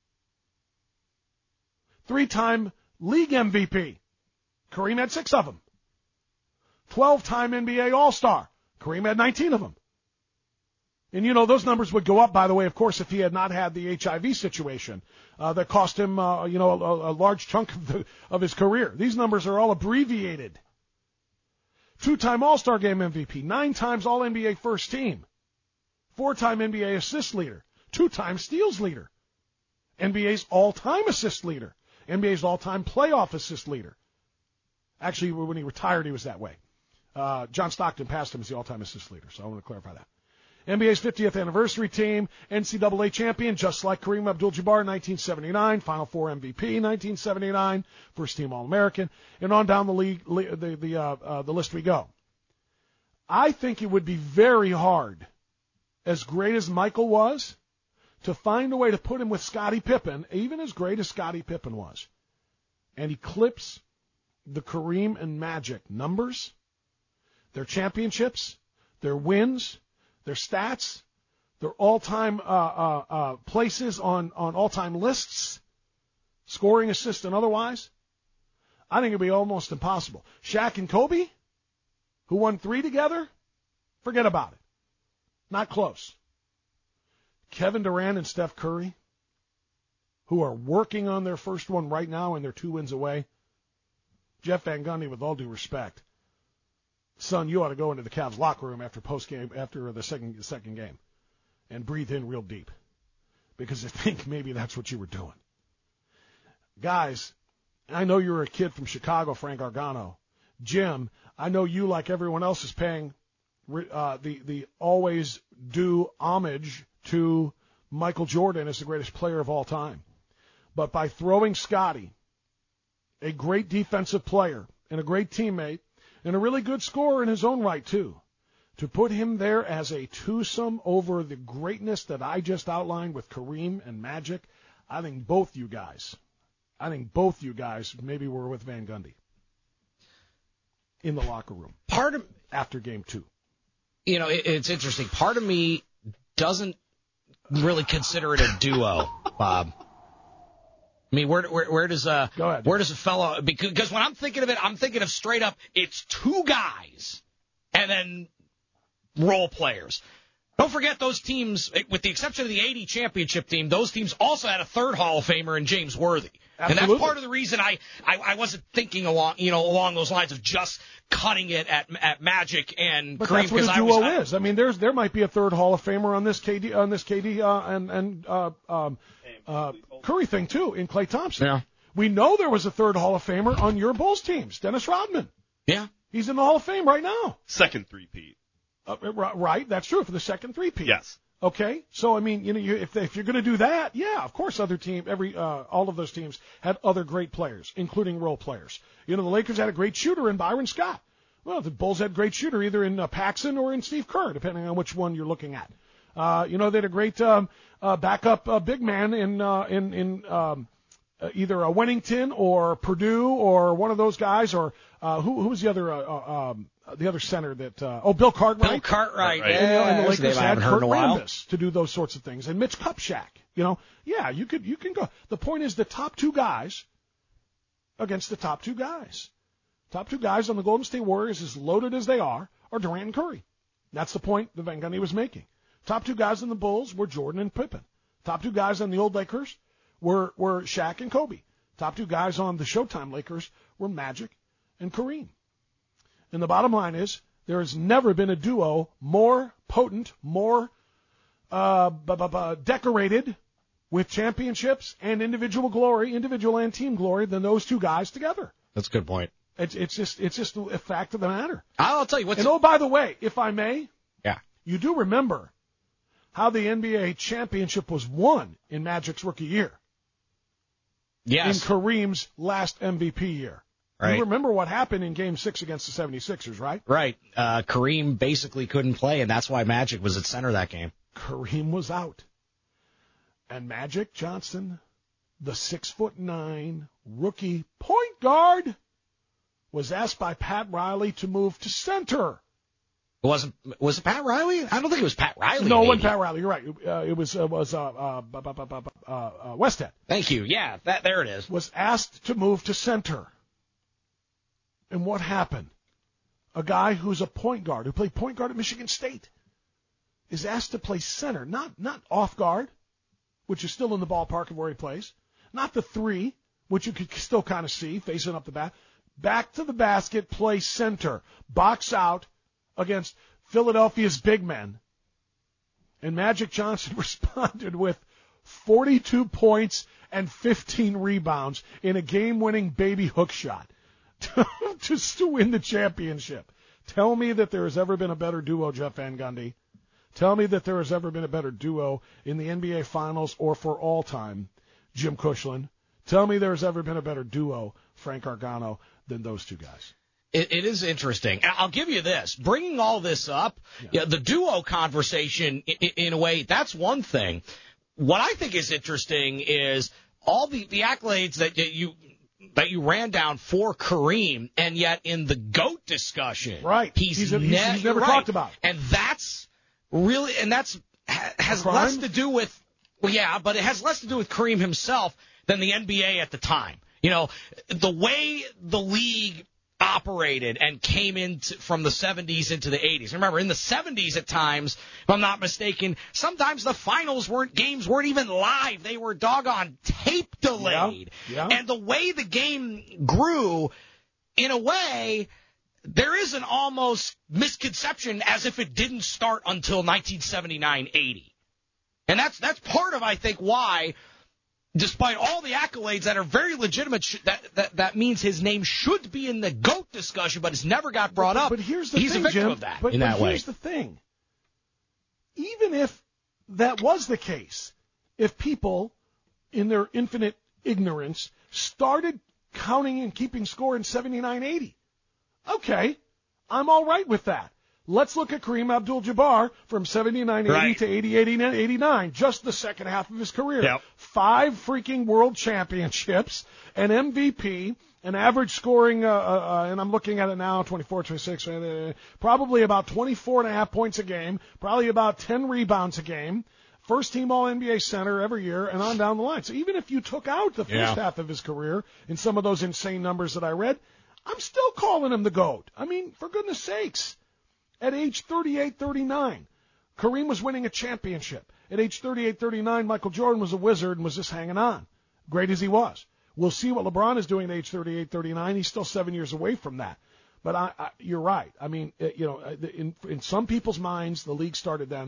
Three-time league M V P. Kareem had six of them. Twelve-time N B A All-Star. Kareem had nineteen of them. And, you know, those numbers would go up, by the way, of course, if he had not had the H I V situation uh, that cost him, uh, you know, a, a large chunk of, the, of his career. These numbers are all abbreviated. Two-time All-Star Game M V P. Nine times All-N B A First Team. Four-time N B A Assist Leader. Two-time Steals Leader. N B A's all-time assist leader. N B A's all-time playoff assist leader. Actually, when he retired, he was that way. Uh, John Stockton passed him as the all-time assist leader, so I want to clarify that. N B A's fiftieth anniversary team, N C double A champion, just like Kareem Abdul-Jabbar in nineteen seventy-nine, Final Four M V P in nineteen seventy-nine, first team All-American, and on down the league, the the uh, uh, the list we go. I think it would be very hard, as great as Michael was, to find a way to put him with Scottie Pippen, even as great as Scottie Pippen was, and eclipse the Kareem and Magic numbers, their championships, their wins, their stats, their all-time uh, uh, uh, places on, on all-time lists, scoring, assists, and otherwise. I think it would be almost impossible. Shaq and Kobe, who won three together, forget about it. Not close. Kevin Durant and Steph Curry, who are working on their first one right now and they're two wins away. Jeff Van Gundy, with all due respect, son, you ought to go into the Cavs locker room after post game, after the second the second game, and breathe in real deep, because I think maybe that's what you were doing. Guys, I know you're a kid from Chicago, Frank Gargano. Jim, I know you, like everyone else, is paying uh, the the always due homage to Michael Jordan as the greatest player of all time. But by throwing Scotty, a great defensive player and a great teammate and a really good scorer in his own right too, to put him there as a twosome over the greatness that I just outlined with Kareem and Magic, I think both you guys, I think both you guys maybe were with Van Gundy in the locker room. Part of after game two. You know, it, it's interesting. Part of me doesn't really consider it a duo, Bob. I mean, where where, where does uh Go ahead. where does a fellow, because when I'm thinking of it, I'm thinking of straight up, it's two guys and then role players. Don't forget those teams, with the exception of the eighty championship team, those teams also had a third Hall of Famer in James Worthy. Absolutely. And that's part of the reason I, I, I wasn't thinking along, you know, along those lines of just cutting it at at Magic and But Kareem. that's what a I duo was, I, is. I mean, there's there might be a third Hall of Famer on this K D on this K D uh, and and uh, um, uh, Curry thing too in Klay Thompson. Yeah. We know there was a third Hall of Famer on your Bulls teams, Dennis Rodman. Yeah. He's in the Hall of Fame right now. Second three-peat. Uh, right, that's true for the second three-peat. Yes. Okay, so I mean, you know, you, if if you're going to do that, yeah, of course, other team, every uh, all of those teams had other great players, including role players. You know, the Lakers had a great shooter in Byron Scott. Well, the Bulls had a great shooter either in uh, Paxson or in Steve Kerr, depending on which one you're looking at. Uh, you know, they had a great um, uh, backup uh, big man in uh, in in um, uh, either a Wennington or Purdue or one of those guys, or uh, who who was the other uh, uh, um, the other center that uh, oh Bill Cartwright. Bill Cartwright. And, you know, and the That's a Lakers name I had haven't heard Kurt in a while. Rambis to do those sorts of things, and Mitch Kupchak. You know, yeah, you could you can go. The point is the top two guys against the top two guys. Top two guys on the Golden State Warriors, as loaded as they are, are Durant and Curry. That's the point that Van Gundy was making. Top two guys on the Bulls were Jordan and Pippen. Top two guys on the old Lakers were were Shaq and Kobe. Top two guys on the Showtime Lakers were Magic and Kareem. And the bottom line is, there has never been a duo more potent, more uh, b- b- b- decorated with championships and individual glory, individual and team glory, than those two guys together. That's a good point. It's, it's just it's just a fact of the matter. I'll tell you what's. And oh, by the way, if I may, yeah, you do remember how the N B A championship was won in Magic's rookie year. Yes. In Kareem's last M V P year. Right. You remember what happened in Game Six against the seventy-sixers, right? Right. Uh, Kareem basically couldn't play, and that's why Magic was at center that game. Kareem was out. And Magic Johnson, the six foot nine rookie point guard, was asked by Pat Riley to move to center. It wasn't was it Pat Riley? I don't think it was Pat Riley. No, it wasn't maybe. Pat Riley. You're right. Uh, it was uh, was uh, uh, bu- bu- bu- bu- bu- uh, uh, Westhead. Thank you. Yeah, that there it is. Was asked to move to center. And what happened? A guy who's a point guard, who played point guard at Michigan State, is asked to play center, not not off guard, which is still in the ballpark of where he plays, not the three, which you could still kind of see facing up the back. Back to the basket, play center, box out against Philadelphia's big men. And Magic Johnson responded with forty-two points and fifteen rebounds in a game-winning baby hook shot just to win the championship. Tell me that there has ever been a better duo, Jeff Van Gundy. Tell me that there has ever been a better duo in the N B A Finals or for all time, Jim Cushlan. Tell me there's ever been a better duo, Frank Gargano, than those two guys. It, it is interesting. And I'll give you this. Bringing all this up, yeah. Yeah, the duo conversation, in, in a way, that's one thing. What I think is interesting is all the, the accolades that you that you ran down for Kareem, and yet in the GOAT discussion, right? He's, he's, a, ne- he's, he's never right. talked about, and that's really, and that's has less to do with, well, yeah, but it has less to do with Kareem himself than the N B A at the time. You know, the way the league operated and came in from the seventies into the eighties. Remember, in the seventies at times, if I'm not mistaken, sometimes the finals weren't games weren't even live. They were doggone tape delayed. Yeah, yeah. And the way the game grew, in a way, there is an almost misconception as if it didn't start until nineteen seventy-nine eighty. And that's that's part of, I think, why, despite all the accolades that are very legitimate, sh- that, that that means his name should be in the GOAT discussion, but it's never got brought but, up. But here's the He's thing, a victim Jim, of that but, in but that way. Here's the thing. Even if that was the case, if people, in their infinite ignorance, started counting and keeping score in seventy-nine eighty, okay, I'm all right with that. Let's look at Kareem Abdul-Jabbar from seventy-nine eighty right. to eighty eighty-nine, just the second half of his career. Yep. Five freaking world championships, an M V P, an average scoring, uh, uh, and I'm looking at it now, twenty-four, twenty-six, uh, probably about twenty-four and a half points a game, probably about ten rebounds a game, first team All N B A center every year, and on down the line. So even if you took out the first yeah. half of his career in some of those insane numbers that I read, I'm still calling him the GOAT. I mean, for goodness sakes. At age thirty-eight, thirty-nine, Kareem was winning a championship. At age thirty-eight, thirty-nine, Michael Jordan was a wizard and was just hanging on, great as he was. We'll see what LeBron is doing at age thirty-eight, thirty-nine. He's still seven years away from that. But I, I, you're right. I mean, you know, in, in some people's minds, the league started then.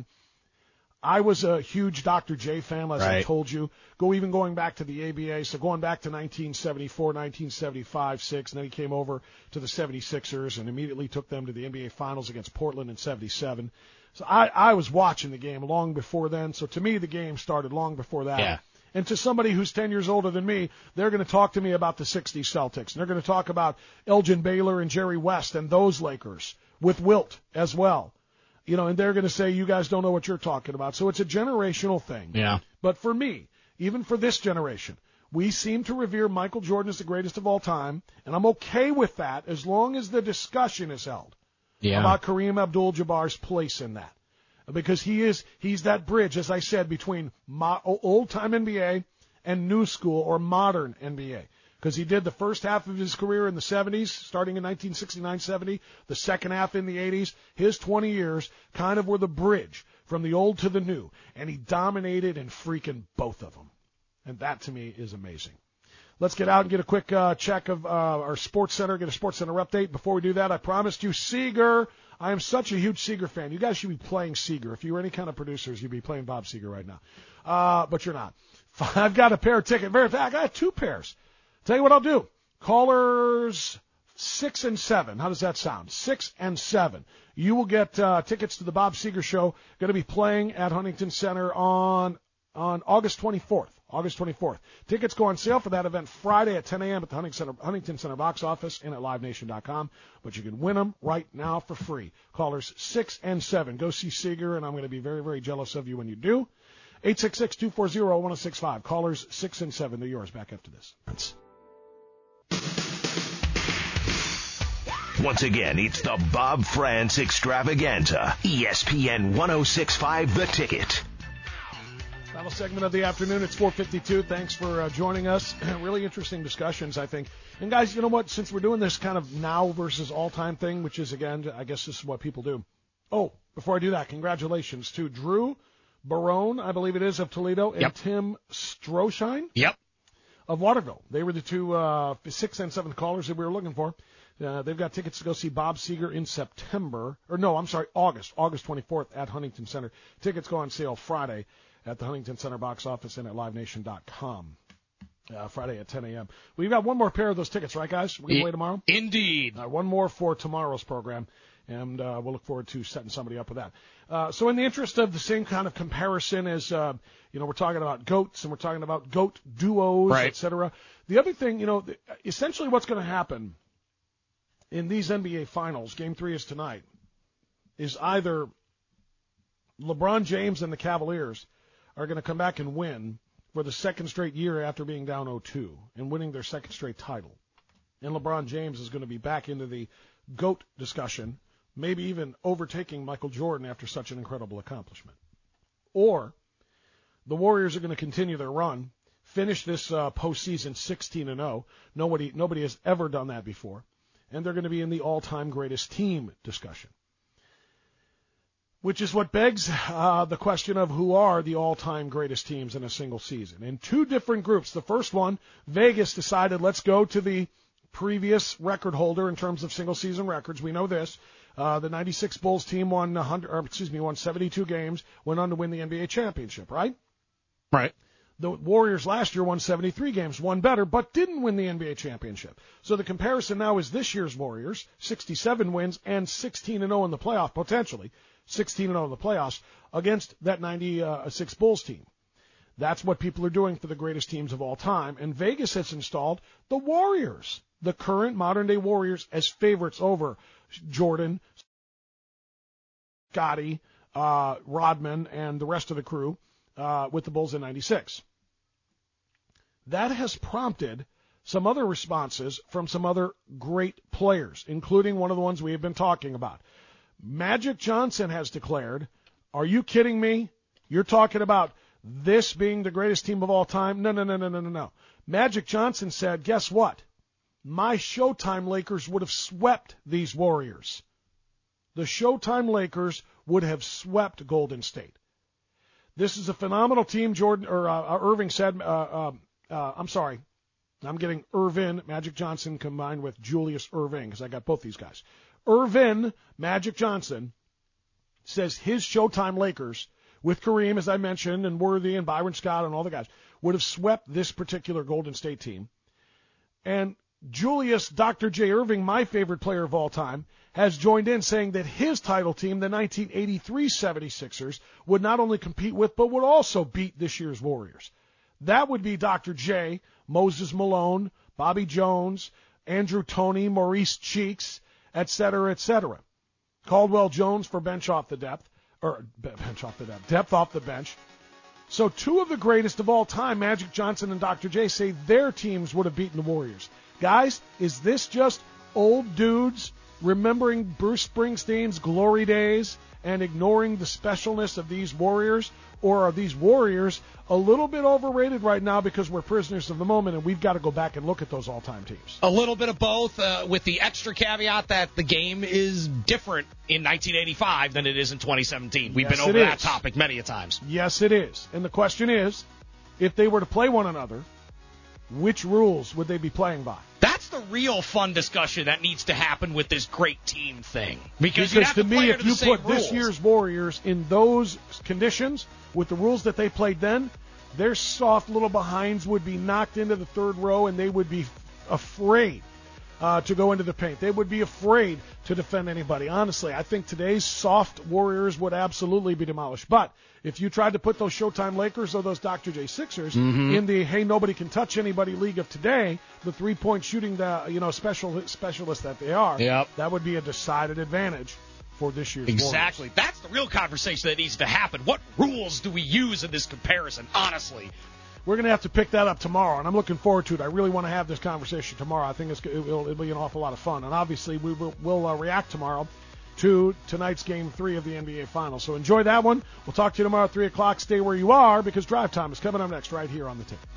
I was a huge Doctor J fan, as right. I told you. Go even going back to the A B A, so going back to nineteen seventy-four, nineteen seventy-five, six, and then he came over to the seventy-sixers and immediately took them to the N B A Finals against Portland in seventy-seven. So I, I was watching the game long before then. So to me, the game started long before that. Yeah. And to somebody who's ten years older than me, they're going to talk to me about the sixties Celtics. And they're going to talk about Elgin Baylor and Jerry West and those Lakers with Wilt as well. You know, and they're going to say, you guys don't know what you're talking about. So it's a generational thing. Yeah. But for me, even for this generation, we seem to revere Michael Jordan as the greatest of all time, and I'm okay with that as long as the discussion is held yeah. about Kareem Abdul-Jabbar's place in that. Because he is, he's that bridge, as I said, between mo- old-time N B A and new school or modern N B A. Because he did the first half of his career in the seventies, starting in nineteen sixty-nine seventy, the second half in the eighties. His twenty years kind of were the bridge from the old to the new, and he dominated in freaking both of them. And that, to me, is amazing. Let's get out and get a quick uh, check of uh, our Sports Center, get a Sports Center update. Before we do that, I promised you Seeger. I am such a huge Seeger fan. You guys should be playing Seeger. If you were any kind of producers, you'd be playing Bob Seeger right now. Uh, but you're not. I've got a pair of tickets. Matter of fact, I got two pairs. Tell you what I'll do. Callers six and seven. How does that sound? Six and seven. You will get uh, tickets to the Bob Seeger Show. Going to be playing at Huntington Center on on August twenty-fourth. August twenty-fourth. Tickets go on sale for that event Friday at ten a.m. at the Huntington Center, Huntington Center box office and at live nation dot com. But you can win them right now for free. Callers six and seven. Go see Seeger, and I'm going to be very, very jealous of you when you do. eight six six, two four zero, one zero six five. Callers six and seven. They're yours. Back after this. Once again, it's the Bob France Extravaganza. E S P N ten sixty-five The Ticket. Final segment of the afternoon. It's four fifty-two. Thanks for uh, joining us. Really interesting discussions, I think. And, guys, you know what? Since we're doing this kind of now versus all-time thing, which is, again, I guess this is what people do. Oh, before I do that, congratulations to Drew Barone, I believe it is, of Toledo, and yep. Tim Stroshine yep. of Waterville. They were the two uh, sixth and seventh callers that we were looking for. Uh, they've got tickets to go see Bob Seeger in September. Or, no, I'm sorry, August. August twenty-fourth at Huntington Center. Tickets go on sale Friday at the Huntington Center box office and at live nation dot com. Uh, Friday at ten a.m. We've got one more pair of those tickets, right, guys? We're going to play tomorrow? Indeed. Uh, one more for tomorrow's program, and uh, we'll look forward to setting somebody up with that. Uh, so in the interest of the same kind of comparison as, uh, you know, we're talking about GOATs and we're talking about GOAT duos, right. et cetera. The other thing, you know, essentially what's going to happen in these N B A Finals, Game three is tonight, is either LeBron James and the Cavaliers are going to come back and win for the second straight year after being down oh two and winning their second straight title. And LeBron James is going to be back into the GOAT discussion, maybe even overtaking Michael Jordan after such an incredible accomplishment. Or the Warriors are going to continue their run, finish this uh, postseason sixteen and oh. Nobody, nobody has ever done that before. And they're going to be in the all-time greatest team discussion, which is what begs uh, the question of who are the all-time greatest teams in a single season. In two different groups. The first one, Vegas decided, let's go to the previous record holder in terms of single-season records. We know this. Uh, the ninety-six Bulls team won one hundred, or excuse me, won seventy-two games, went on to win the N B A championship, right? Right. The Warriors last year won seventy-three games, won better, but didn't win the N B A championship. So the comparison now is this year's Warriors, sixty-seven wins and sixteen and oh in the playoff, potentially sixteen and oh in the playoffs, against that ninety-six Bulls team. That's what people are doing for the greatest teams of all time. And Vegas has installed the Warriors, the current modern-day Warriors, as favorites over Jordan, Scottie, uh, Rodman, and the rest of the crew uh, with the Bulls in ninety-six. That has prompted some other responses from some other great players, including one of the ones we have been talking about. Magic Johnson has declared, are you kidding me? You're talking about this being the greatest team of all time? No, no, no, no, no, no, no. Magic Johnson said, guess what? My Showtime Lakers would have swept these Warriors. The Showtime Lakers would have swept Golden State. This is a phenomenal team, Jordan or uh, Irving said. Uh, uh, uh, I'm sorry. I'm getting Irvin, Magic Johnson combined with Julius Irving because I got both these guys. Irvin, Magic Johnson, says his Showtime Lakers, with Kareem, as I mentioned, and Worthy and Byron Scott and all the guys, would have swept this particular Golden State team. And Julius, Doctor J. Irving, my favorite player of all time, has joined in saying that his title team, the nineteen eighty-three seventy-sixers, would not only compete with, but would also beat this year's Warriors. That would be Doctor J, Moses Malone, Bobby Jones, Andrew Toney, Maurice Cheeks, et cetera, et cetera. Caldwell Jones for bench off the depth, or bench off the depth, depth off the bench. So two of the greatest of all time, Magic Johnson and Doctor J, say their teams would have beaten the Warriors. Guys, is this just old dudes remembering Bruce Springsteen's glory days and ignoring the specialness of these Warriors? Or are these Warriors a little bit overrated right now because we're prisoners of the moment and we've got to go back and look at those all-time teams? A little bit of both, uh, with the extra caveat that the game is different in nineteen eighty-five than it is in twenty seventeen. We've Yes, been over it that is. topic many a times. Yes, it is. And the question is, if they were to play one another, which rules would they be playing by? That's the real fun discussion that needs to happen with this great team thing. Because, you Because have to to me, play if under the you same put rules. this year's Warriors in those conditions, with the rules that they played then, their soft little behinds would be knocked into the third row and they would be afraid uh, to go into the paint. They would be afraid to defend anybody. Honestly, I think today's soft Warriors would absolutely be demolished. But if you tried to put those Showtime Lakers or those Doctor J Sixers Mhm. in the hey nobody can touch anybody league of today, the three point shooting the you know special specialists that they are, Yep. that would be a decided advantage for this year's Exactly. That's the real conversation that needs to happen. What rules do we use in this comparison, honestly? We're going to have to pick that up tomorrow, and I'm looking forward to it. I really want to have this conversation tomorrow. I think it's, it'll, it'll be an awful lot of fun. And obviously, we will we'll, uh, react tomorrow to tonight's Game three of the N B A Finals. So enjoy that one. We'll talk to you tomorrow at three o'clock. Stay where you are, because Drive Time is coming up next right here on the Ticket.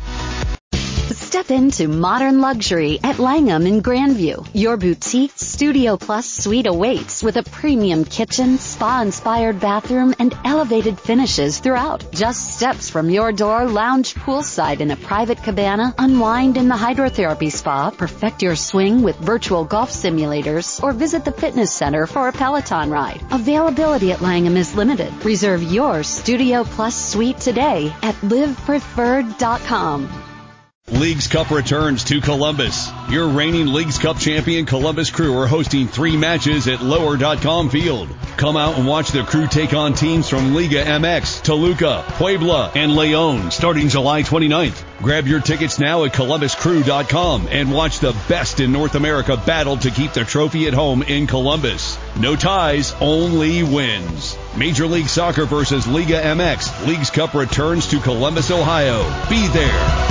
Step into modern luxury at Langham in Grandview. Your boutique Studio Plus suite awaits with a premium kitchen, spa-inspired bathroom, and elevated finishes throughout. Just steps from your door, lounge poolside in a private cabana, unwind in the hydrotherapy spa, perfect your swing with virtual golf simulators, or visit the fitness center for a Peloton ride. Availability at Langham is limited. Reserve your Studio Plus suite today at live preferred dot com. Leagues Cup returns to Columbus. Your reigning Leagues Cup champion Columbus Crew are hosting three matches at lower dot com Field. Come out and watch the Crew take on teams from Liga M X, Toluca, Puebla, and Leon starting July twenty-ninth. Grab your tickets now at columbus crew dot com and watch the best in North America battle to keep the trophy at home in Columbus. No ties, only wins. Major League Soccer versus Liga M X. Leagues Cup returns to Columbus, Ohio. Be there.